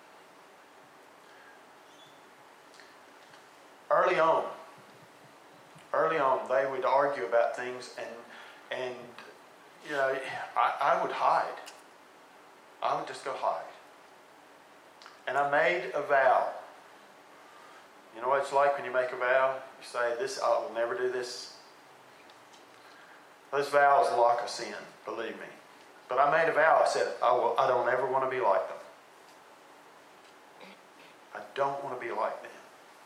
early on, early on, they would argue about things, and and you know, I, I would hide. I would just go hide. And I made a vow. You know what it's like when you make a vow? You say, "This, I will never do this." Those vows lock us in, believe me. But I made a vow. I said, I, will, I don't ever want to be like them. don't want to be like them.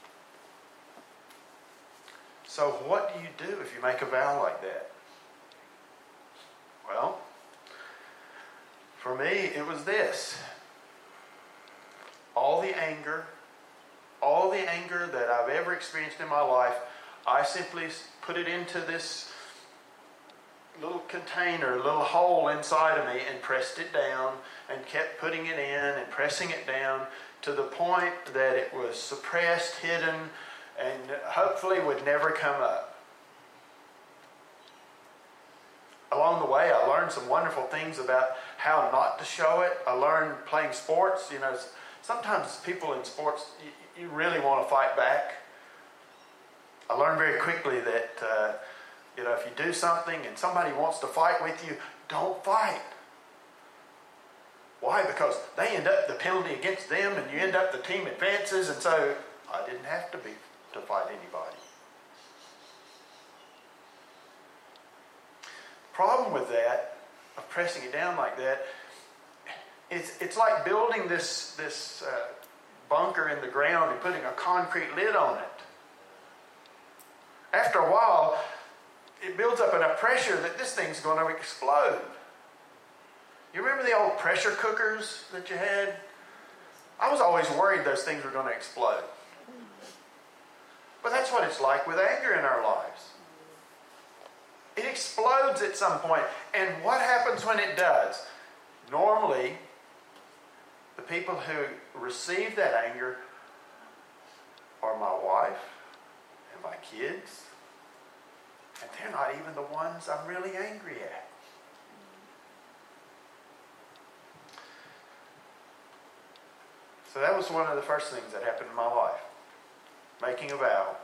So what do you do if you make a vow like that? Well, for me, it was this. All the anger, all the anger that I've ever experienced in my life, I simply put it into this little container, little hole inside of me, and pressed it down and kept putting it in and pressing it down to the point that it was suppressed, hidden, and hopefully would never come up. Along the way, I learned some wonderful things about how not to show it. I learned playing sports. You know, sometimes people in sports, you, you really want to fight back. I learned very quickly that, uh, you know, if you do something and somebody wants to fight with you, don't fight. Why? Because they end up the penalty against them, and you end up the team advances, and so I didn't have to be to fight anybody. Problem with that, of pressing it down like that, it's, it's like building this, this uh, bunker in the ground and putting a concrete lid on it. After a while, it builds up enough pressure that this thing's going to explode. You remember the old pressure cookers that you had? I was always worried those things were going to explode. But that's what it's like with anger in our lives. It explodes at some point. And what happens when it does? Normally, the people who receive that anger are my wife and my kids. And they're not even the ones I'm really angry at. So that was one of the first things that happened in my life. Making a vow.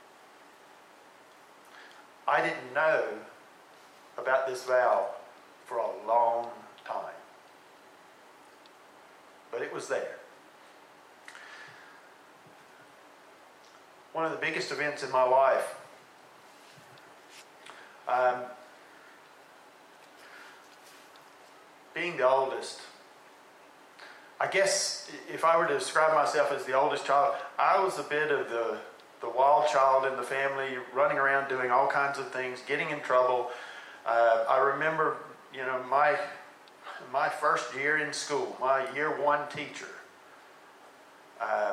I didn't know about this vow for a long time. But it was there. One of the biggest events in my life, um, being the oldest, I guess if I were to describe myself as the oldest child, I was a bit of the, the wild child in the family, running around doing all kinds of things, getting in trouble. Uh, I remember, you know, my my first year in school, my year one teacher. Um,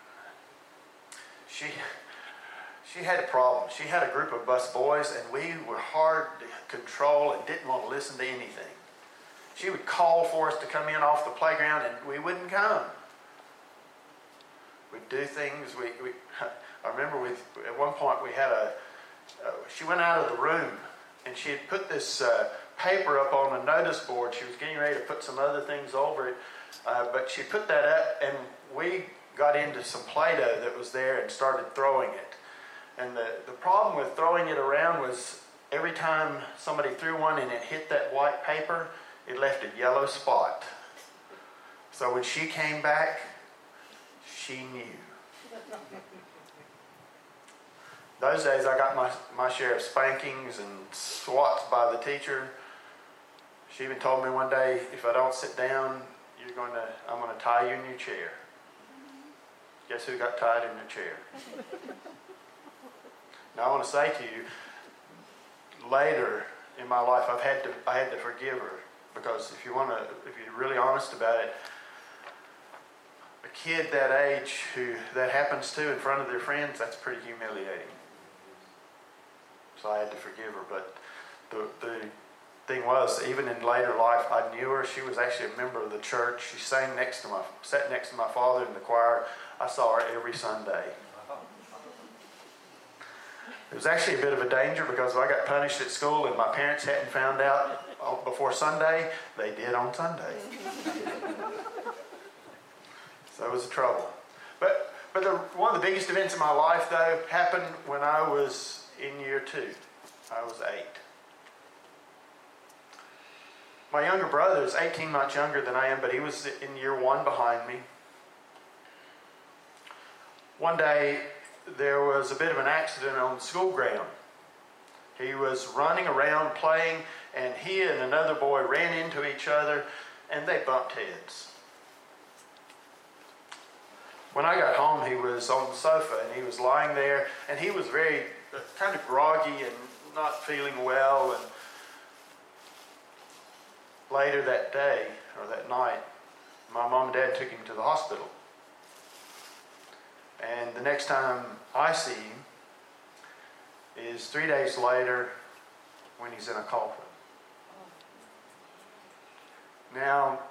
she she had a problem. She had a group of bus boys, and we were hard to control and didn't want to listen to anything. She would call for us to come in off the playground, and we wouldn't come. We'd do things. We, we I remember we, at one point we had a, uh, she went out of the room, and she had put this uh, paper up on a notice board. She was getting ready to put some other things over it, uh, but she put that up, and we got into some Play-Doh that was there and started throwing it. And the, the problem with throwing it around was every time somebody threw one and it hit that white paper, it left a yellow spot. So when she came back, she knew. Those days I got my, my share of spankings and swats by the teacher. She even told me one day, if I don't sit down, you're going to, I'm going to tie you in your chair. Guess who got tied in the chair? Now I want to say to you, later in my life, I've had to, I had to forgive her. Because if you want to, if you're really honest about it, a kid that age who that happens to in front of their friends, that's pretty humiliating. So I had to forgive her. But the the thing was, even in later life, I knew her. She was actually a member of the church. She sang next to my, sat next to my father in the choir. I saw her every Sunday. It was actually a bit of a danger because if I got punished at school and my parents hadn't found out before Sunday, they did on Sunday. So it was a trouble. But but the, one of the biggest events in my life, though, happened when I was in year two. I was eight. My younger brother is eighteen months younger than I am, but he was in year one behind me. One day, there was a bit of an accident on the school ground. He was running around playing, and he and another boy ran into each other, and they bumped heads. when I got home, he was on the sofa and he was lying there, and he was very uh, kind of groggy and not feeling well. And later that day or that night, my mom and dad took him to the hospital. And the next time I see him is three days later when he's in a coffin. Now,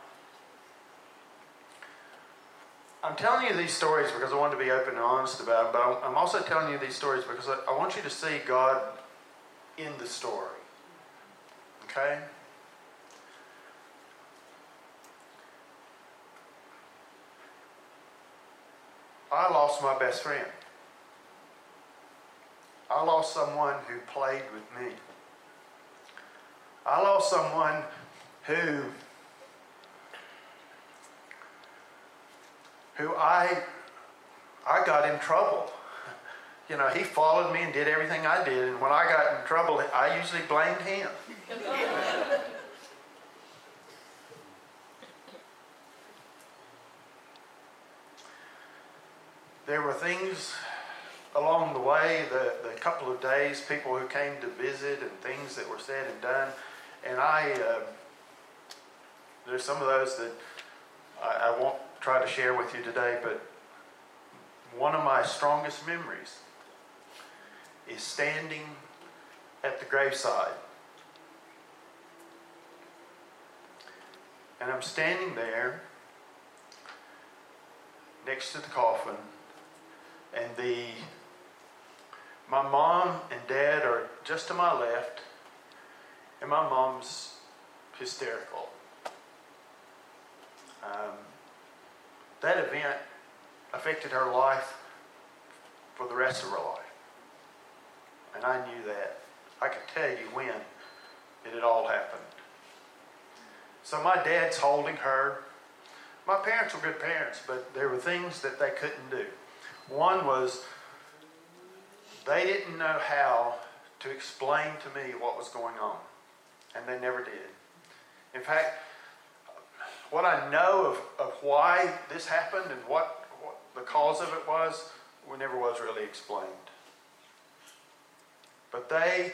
I'm telling you these stories because I want to be open and honest about them, but I'm also telling you these stories because I want you to see God in the story. Okay? I lost my best friend. I lost someone who played with me. I lost someone who who I I got in trouble. You know, he followed me and did everything I did, and when I got in trouble, I usually blamed him. There were things along the way, the, the couple of days, people who came to visit and things that were said and done. And I, uh, there's some of those that I, I won't try to share with you today, but one of my strongest memories is standing at the graveside. And I'm standing there next to the coffin, and the my mom and dad are just to my left, and my mom's hysterical. Um, that event affected her life for the rest of her life. And I knew that. I could tell you when it had all happened. So my dad's holding her. My parents were good parents, but there were things that they couldn't do. One was they didn't know how to explain to me what was going on, and they never did. In fact, what I know of, of why this happened and what, what the cause of it was, never was really explained. But they,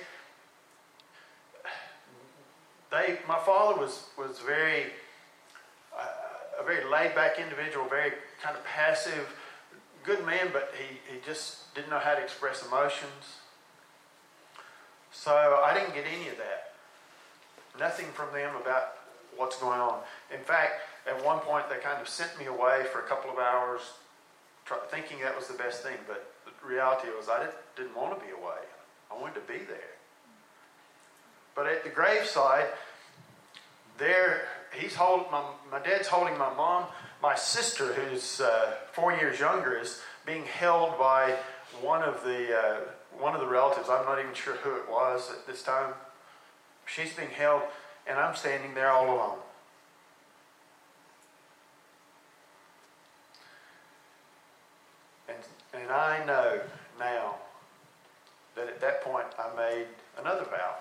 they, my father was was very uh, a very laid-back individual, very kind of passive. Good man, but he, he just didn't know how to express emotions. So I didn't get any of that. Nothing from them about what's going on. In fact, at one point they kind of sent me away for a couple of hours try, thinking that was the best thing, but the reality was I didn't, didn't want to be away. I wanted to be there. But at the graveside, there, he's holding, my, my dad's holding my mom. My sister, who's uh, four years younger, is being held by one of the uh, one of the relatives. I'm not even sure who it was at this time. She's being held, and I'm standing there all alone. And and I know now that at that point I made another vow,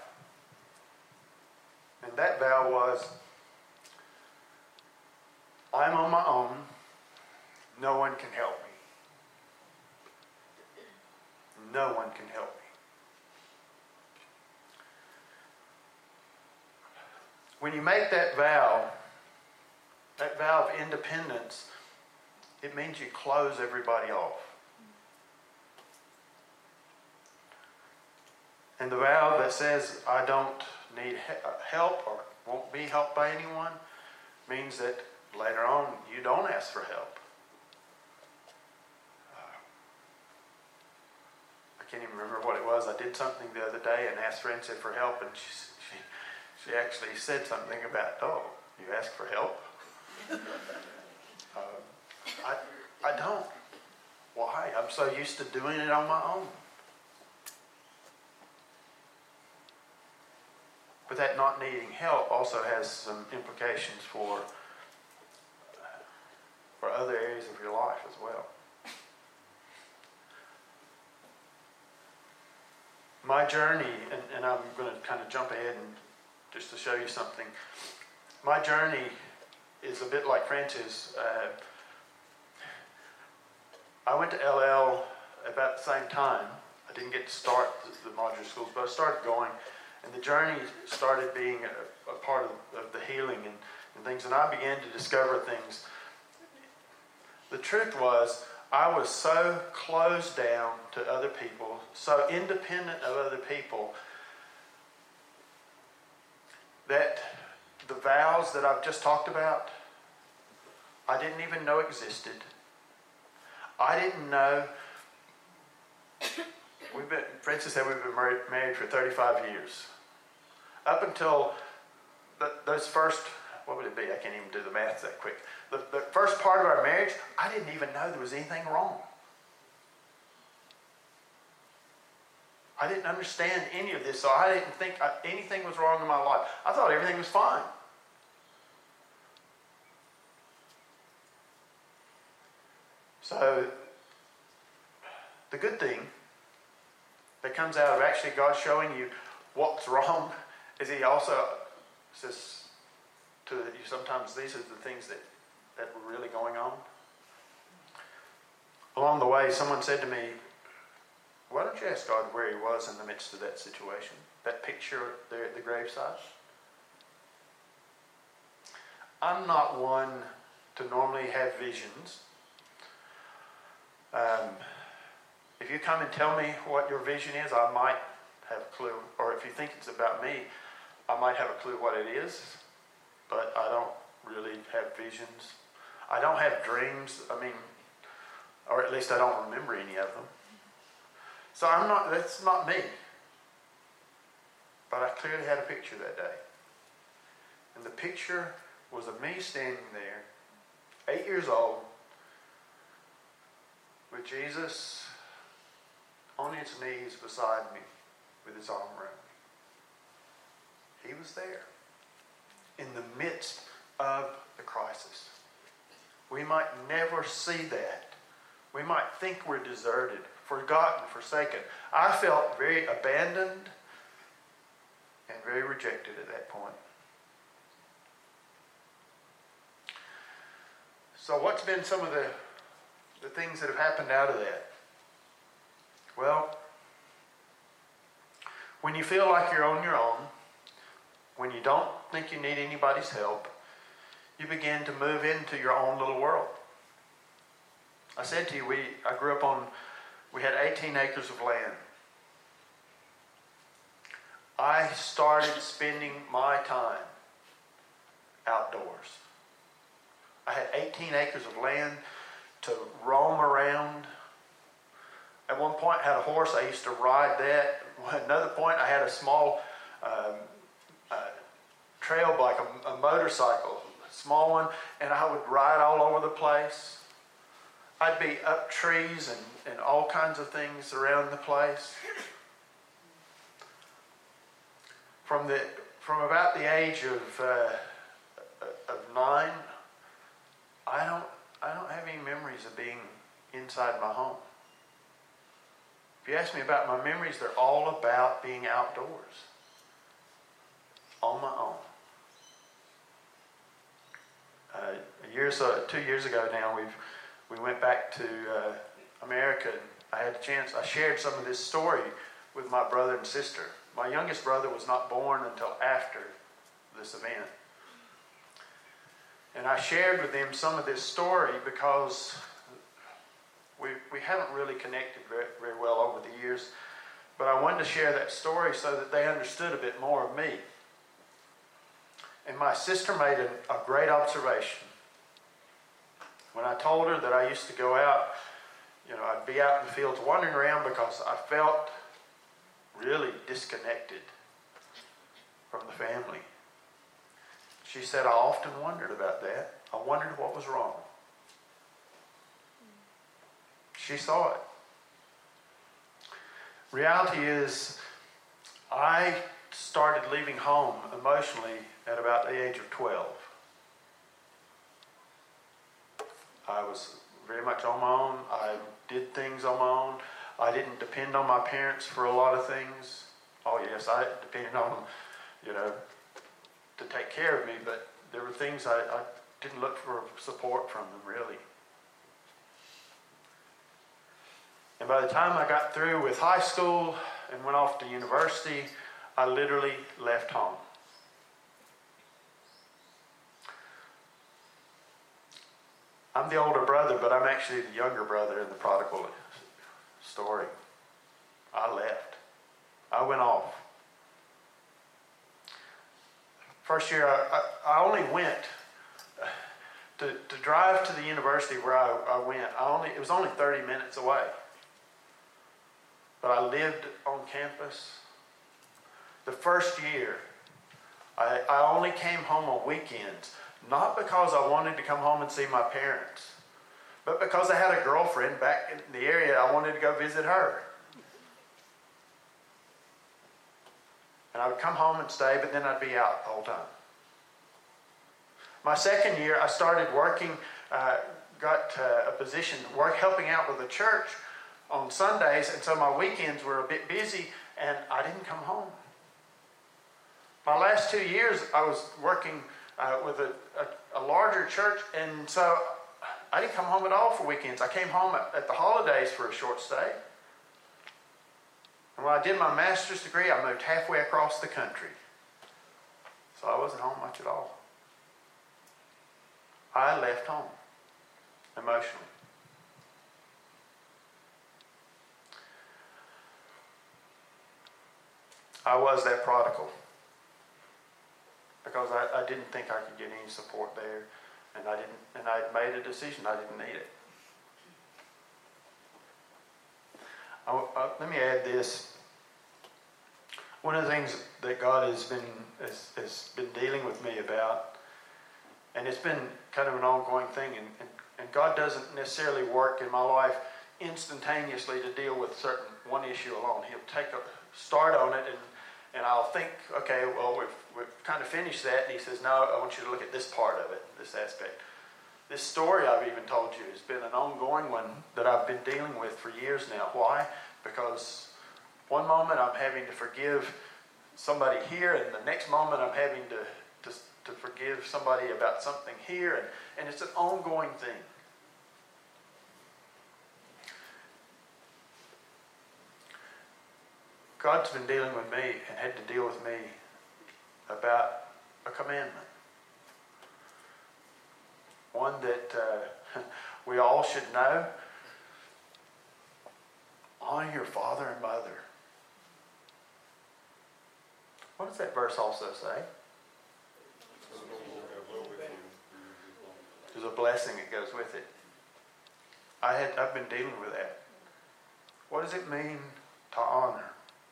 and that vow was, I'm on my own. No one can help me. No one can help me. When you make that vow, that vow of independence, it means you close everybody off. And the vow that says, I don't need help or won't be helped by anyone, means that later on, you don't ask for help. Uh, I can't even remember what it was. I did something the other day and asked Francie for help, and she, she, she actually said something about, oh, you ask for help? uh, I, I don't. Why? I'm so used to doing it on my own. But that not needing help also has some implications for for other areas of your life as well. My journey, and, and I'm going to kind of jump ahead and just to show you something. My journey is a bit like France's. Uh, I went to L L about the same time. I didn't get to start the, the modular schools, but I started going, and the journey started being a, a part of, of the healing and, and things, and I began to discover things. The truth was, I was so closed down to other people, so independent of other people, that the vows that I've just talked about, I didn't even know existed. I didn't know. We've been, Francis said we've been married, married for thirty-five years. Up until the, those first, what would it be? I can't even do the math that quick. The, the first part of our marriage, I didn't even know there was anything wrong. I didn't understand any of this, so I didn't think I, anything was wrong in my life. I thought everything was fine. So, the good thing that comes out of actually God showing you what's wrong is He also says to you, sometimes these are the things that, that were really going on. Along the way, someone said to me, why don't you ask God where He was in the midst of that situation? That picture there at the graveside? I'm not one to normally have visions. Um, if you come and tell me what your vision is, I might have a clue. Or if you think it's about me, I might have a clue what it is. But I don't really have visions. I don't have dreams. I mean, or at least I don't remember any of them. So I'm not, that's not me. But I clearly had a picture that day. And the picture was of me standing there, eight years old, with Jesus on his knees beside me with his arm around me. He was there in the midst of the crisis. We might never see that. We might think we're deserted, forgotten, forsaken. I felt very abandoned and very rejected at that point. So what's been some of the, the things that have happened out of that? Well, when you feel like you're on your own, when you don't think you need anybody's help, you begin to move into your own little world. I said to you, we I grew up on, we had eighteen acres of land. I started spending my time outdoors. I had eighteen acres of land to roam around. At one point I had a horse, I used to ride that. At another point I had a small um, uh, trail bike, a, a motorcycle, a small one, and I would ride all over the place. I'd be up trees and, and all kinds of things around the place. From the from about the age of uh, of nine, I don't I don't have any memories of being inside my home. If you ask me about my memories, they're all about being outdoors, on my own. Uh, a year or so, two years ago now, we've we went back to uh, America. And I had a chance. I shared some of this story with my brother and sister. My youngest brother was not born until after this event. And I shared with them some of this story because we we haven't really connected very, very well over the years. But I wanted to share that story so that they understood a bit more of me. And my sister made a, a great observation. When I told her that I used to go out, you know, I'd be out in the fields wandering around because I felt really disconnected from the family. She said, I often wondered about that. I wondered what was wrong. She saw it. Reality is, I started leaving home emotionally at about the age of twelve. I was very much on my own. I did things on my own. I didn't depend on my parents for a lot of things. Oh yes, I depended on them, you know, to take care of me, but there were things I, I didn't look for support from them, really. And by the time I got through with high school and went off to university, I literally left home. I'm the older brother, but I'm actually the younger brother in the prodigal story. I left. I went off. First year, I, I, I only went to, to drive to the university where I, I went. I only it was only thirty minutes away. But I lived on campus. The first year, I, I only came home on weekends, not because I wanted to come home and see my parents, but because I had a girlfriend back in the area. I wanted to go visit her. And I would come home and stay, but then I'd be out the whole time. My second year, I started working, uh, got uh, a position, work helping out with the church on Sundays, and so my weekends were a bit busy, and I didn't come home. My last two years, I was working uh, with a, a, a larger church, and so I didn't come home at all for weekends. I came home at, at the holidays for a short stay. And when I did my master's degree, I moved halfway across the country. So I wasn't home much at all. I left home emotionally. I was that prodigal because I, I didn't think I could get any support there, and I didn't. And I had made a decision I didn't need it. I, I, let me add this. One of the things that God has been has, has been dealing with me about, and it's been kind of an ongoing thing, and, and, and God doesn't necessarily work in my life instantaneously to deal with certain one issue alone. He'll take a start on it, and and I'll think, okay, well, we've, we've kind of finished that, and he says, no, I want you to look at this part of it, this aspect. This story I've even told you has been an ongoing one that I've been dealing with for years now. Why? Because one moment I'm having to forgive somebody here, and the next moment I'm having to, to, to forgive somebody about something here, and, and it's an ongoing thing. God's been dealing with me and had to deal with me about a commandment. One that uh, we all should know. Honor your father and mother. What does that verse also say? There's a blessing that goes with it. I had, I've been dealing with that. What does it mean to honor?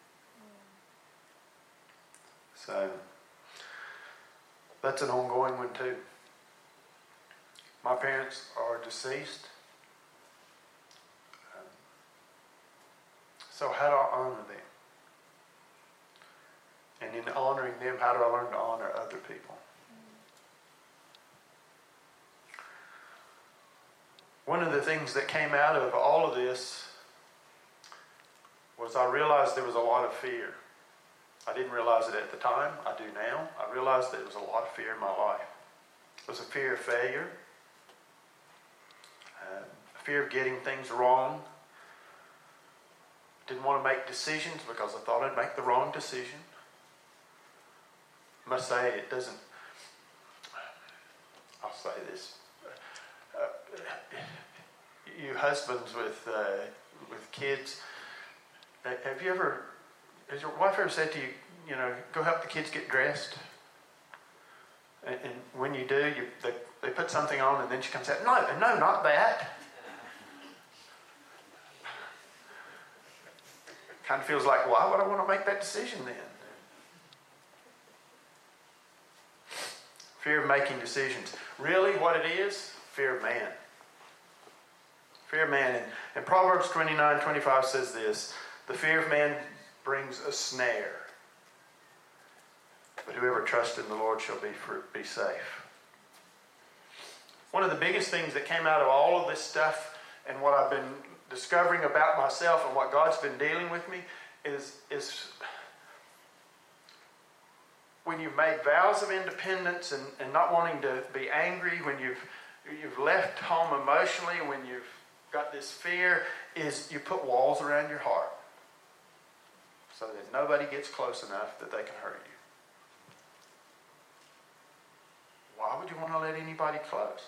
So, that's an ongoing one too. My parents are deceased. Um, so how do I honor them? And in honoring them, how do I learn to honor other people? One of the things that came out of all of this was I realized there was a lot of fear. I didn't realize it at the time. I do now. I realized there was a lot of fear in my life. It was a fear of failure, uh, a fear of getting things wrong. Didn't want to make decisions because I thought I'd make the wrong decision. I must say it doesn't, I'll say this. Uh, you husbands with, uh, with kids, have you ever... Has your wife ever said to you, you know, go help the kids get dressed? And, and when you do, you, they, they put something on, and then she comes out, no, no, not that. Kind of feels like, why would I want to make that decision then? Fear of making decisions. Really, what it is? Fear of man. Fear of man. And, and Proverbs twenty-nine twenty-five says this, the fear of man brings a snare, but whoever trusts in the Lord shall be for, be safe. One of the biggest things that came out of all of this stuff and what I've been discovering about myself and what God's been dealing with me is, is when you've made vows of independence and, and not wanting to be angry, when you've, you've left home emotionally, when you've got this fear is you put walls around your heart so that nobody gets close enough that they can hurt you. Why would you want to let anybody close?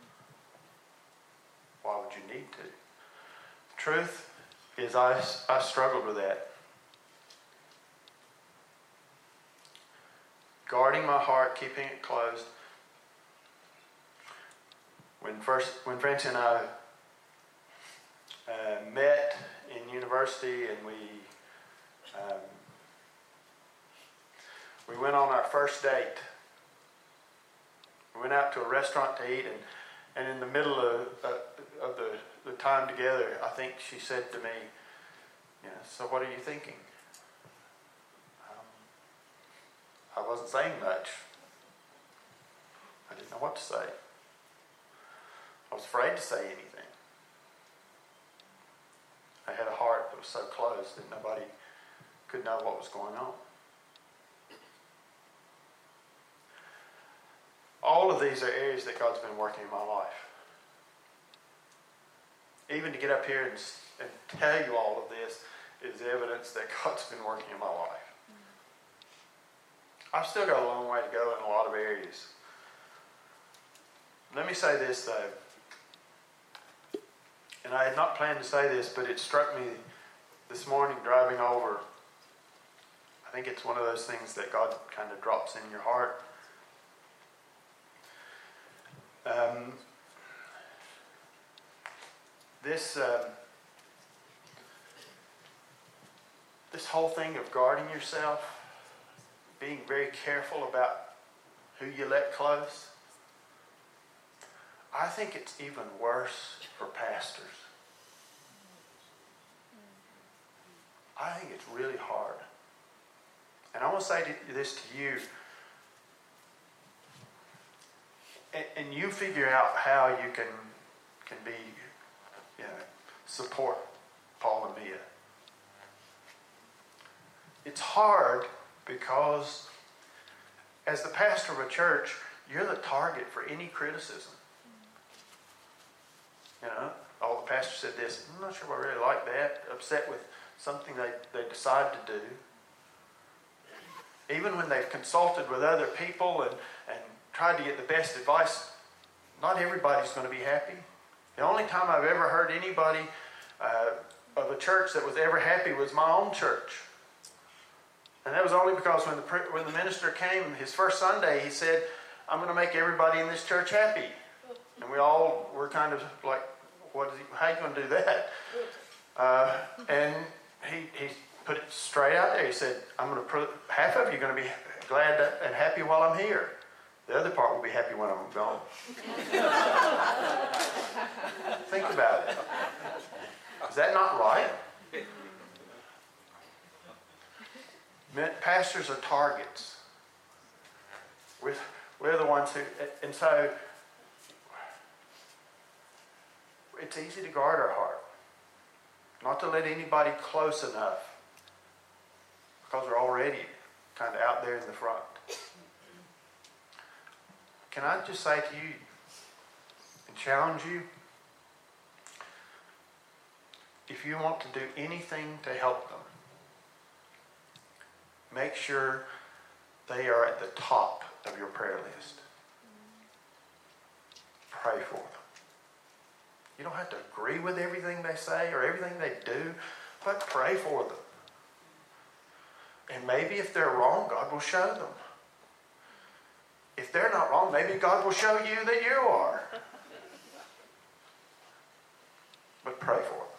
Why would you need to? Truth is I, I struggled with that. Guarding my heart, keeping it closed. When first, when Francie and I uh, met in university, and we um, we went on our first date. We went out to a restaurant to eat, and, and in the middle of, uh, of the, the time together, I think she said to me, you know, so what are you thinking? I wasn't saying much. I didn't know what to say. I was afraid to say anything. I had a heart that was so closed that nobody could know what was going on. All of these are areas that God's been working in my life. Even to get up here and, and tell you all of this is evidence that God's been working in my life. I've still got a long way to go in a lot of areas. Let me say this though, and I had not planned to say this, but it struck me this morning driving over. I think it's one of those things that God kind of drops in your heart. Um, this um, this whole thing of guarding yourself, being very careful about who you let close, I think it's even worse for pastors. I think it's really hard. And I want to say this to you, and, and you figure out how you can can be, you know, support Paul and Mia. It's hard because as the pastor of a church, you're the target for any criticism. You know, oh, the pastor said this. I'm not sure if I really like that. Upset with something they, they decide to do. Even when they've consulted with other people and, and tried to get the best advice, not everybody's going to be happy. The only time I've ever heard anybody uh, of a church that was ever happy was my own church. And that was only because when the, when the minister came his first Sunday, he said, I'm going to make everybody in this church happy. And we all were kind of like, what is he, how are you going to do that? Uh, and he, he put it straight out there. He said, I'm going to put, half of you are going to be glad and happy while I'm here. The other part will be happy when I'm gone. Think about it. Is that not right? Pastors are targets. We're, we're the ones who, and so it's easy to guard our heart. Not to let anybody close enough because we're already kind of out there in the front. Can I just say to you and challenge you, if you want to do anything to help them, make sure they are at the top of your prayer list. Pray for them. You don't have to agree with everything they say or everything they do, but pray for them. And maybe if they're wrong, God will show them. If they're not wrong, maybe God will show you that you are. But pray for them.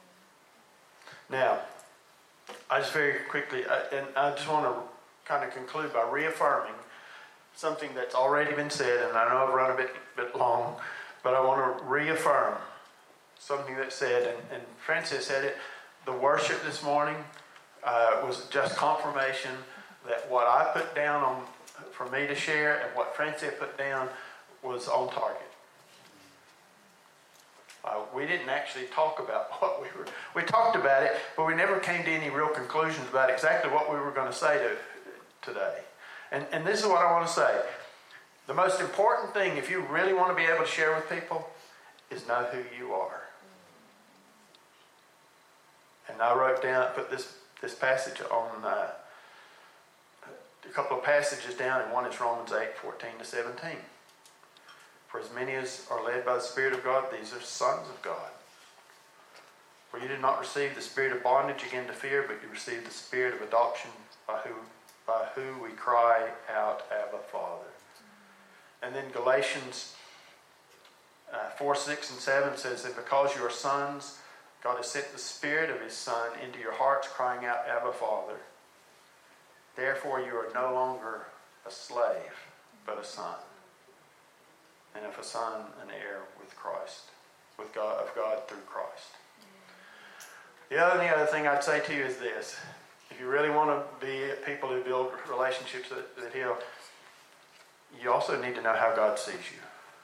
Now, I just very quickly, and I just want to kind of conclude by reaffirming something that's already been said, and I know I've run a bit, bit long, but I want to reaffirm something that's said, and, and Francis said it. The worship this morning uh, was just confirmation that what I put down on for me to share and what Francis put down was on target. Uh, we didn't actually talk about what we were, we talked about it, but we never came to any real conclusions about exactly what we were going to say to, today. And, and this is what I want to say. The most important thing, if you really want to be able to share with people, is know who you are. And I wrote down, put this, this passage on, uh, a couple of passages down, and one is Romans eight, fourteen to seventeen. For as many as are led by the Spirit of God, these are sons of God. For you did not receive the spirit of bondage again to fear, but you received the spirit of adoption, by who, by who we cry out, Abba, Father. And then Galatians uh, four, six, and seven says that because you are sons, God has sent the Spirit of His Son into your hearts, crying out, Abba, Father. Therefore you are no longer a slave, but a son. And if a son, an heir with Christ, with God, of God through Christ. The only other thing I'd say to you is this. If you really want to be people who build relationships that, that He'll, you also need to know how God sees you.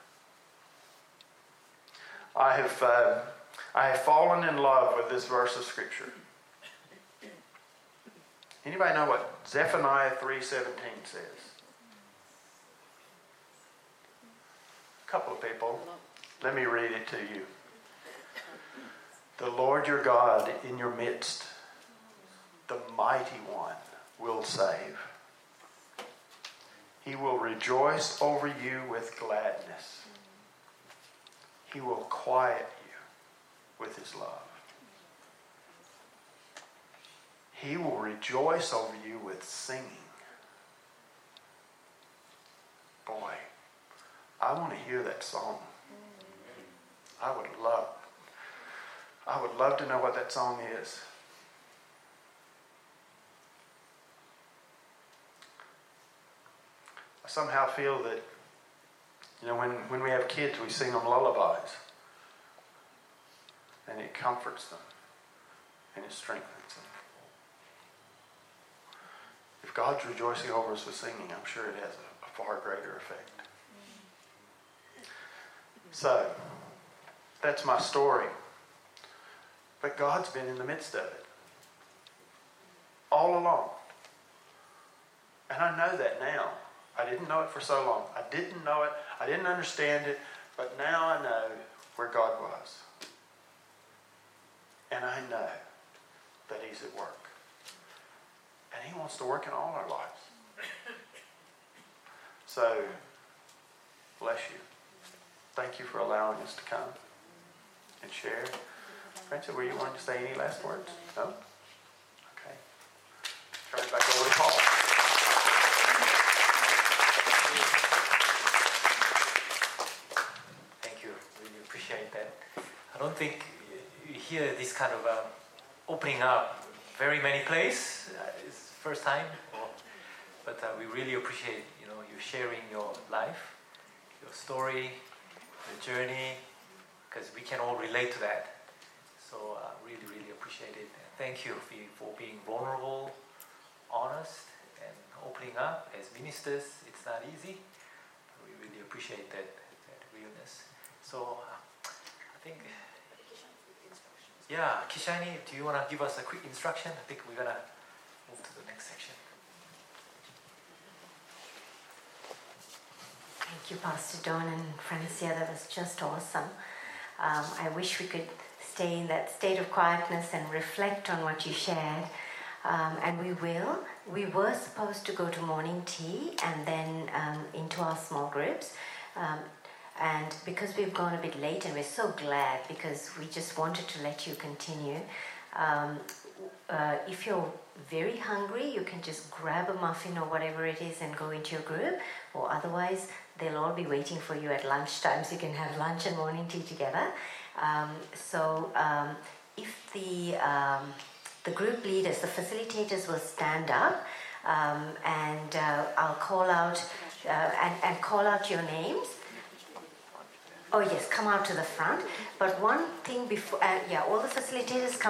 I have, uh, I have fallen in love with this verse of Scripture. Anybody know what Zephaniah three seventeen says? A couple of people. Let me read it to you. The Lord your God in your midst, the mighty one, will save. He will rejoice over you with gladness. He will quiet you with His love. He will rejoice over you with singing. Boy, I want to hear that song. I would love, I would love to know what that song is. I somehow feel that, you know, when, when we have kids, we sing them lullabies. And it comforts them. And it strengthens them. If God's rejoicing over us with singing, I'm sure it has a, a far greater effect. So, that's my story. But God's been in the midst of it. All along. And I know that now. I didn't know it for so long. I didn't know it. I didn't understand it. But now I know where God was. And I know that He's at work. And He wants to work in all our lives. So, bless you. Thank you for allowing us to come and share. Francis, were you wanting to say any last words? No? Okay. Turn it back over to Paul. Thank you. Really appreciate that. I don't think you hear this kind of uh, opening up very many places. Uh, it's the first time. Or, but uh, we really appreciate, you know, you sharing your life, your story, the journey, because we can all relate to that. So I uh, really, really appreciate it. Thank you for, for being vulnerable, honest, and opening up. As ministers, it's not easy. We really appreciate that, that realness. So uh, I think, yeah, Kishani, do you want to give us a quick instruction? I think we're going to move to the next section. Thank you, Pastor Don and Francia. That was just awesome. Um, I wish we could stay in that state of quietness and reflect on what you shared. Um, and we will. We were supposed to go to morning tea and then um, into our small groups. Um, and because we've gone a bit late, and we're so glad because we just wanted to let you continue. Um, uh, if you're very hungry, you can just grab a muffin or whatever it is and go into your group. Or otherwise, they'll all be waiting for you at lunchtime so you can have lunch and morning tea together. Um, so um, if the um, the group leaders, the facilitators will stand up um, and uh, I'll call out uh, and, and call out your names. Oh yes, come out to the front. But one thing before, uh, yeah, all the facilitators come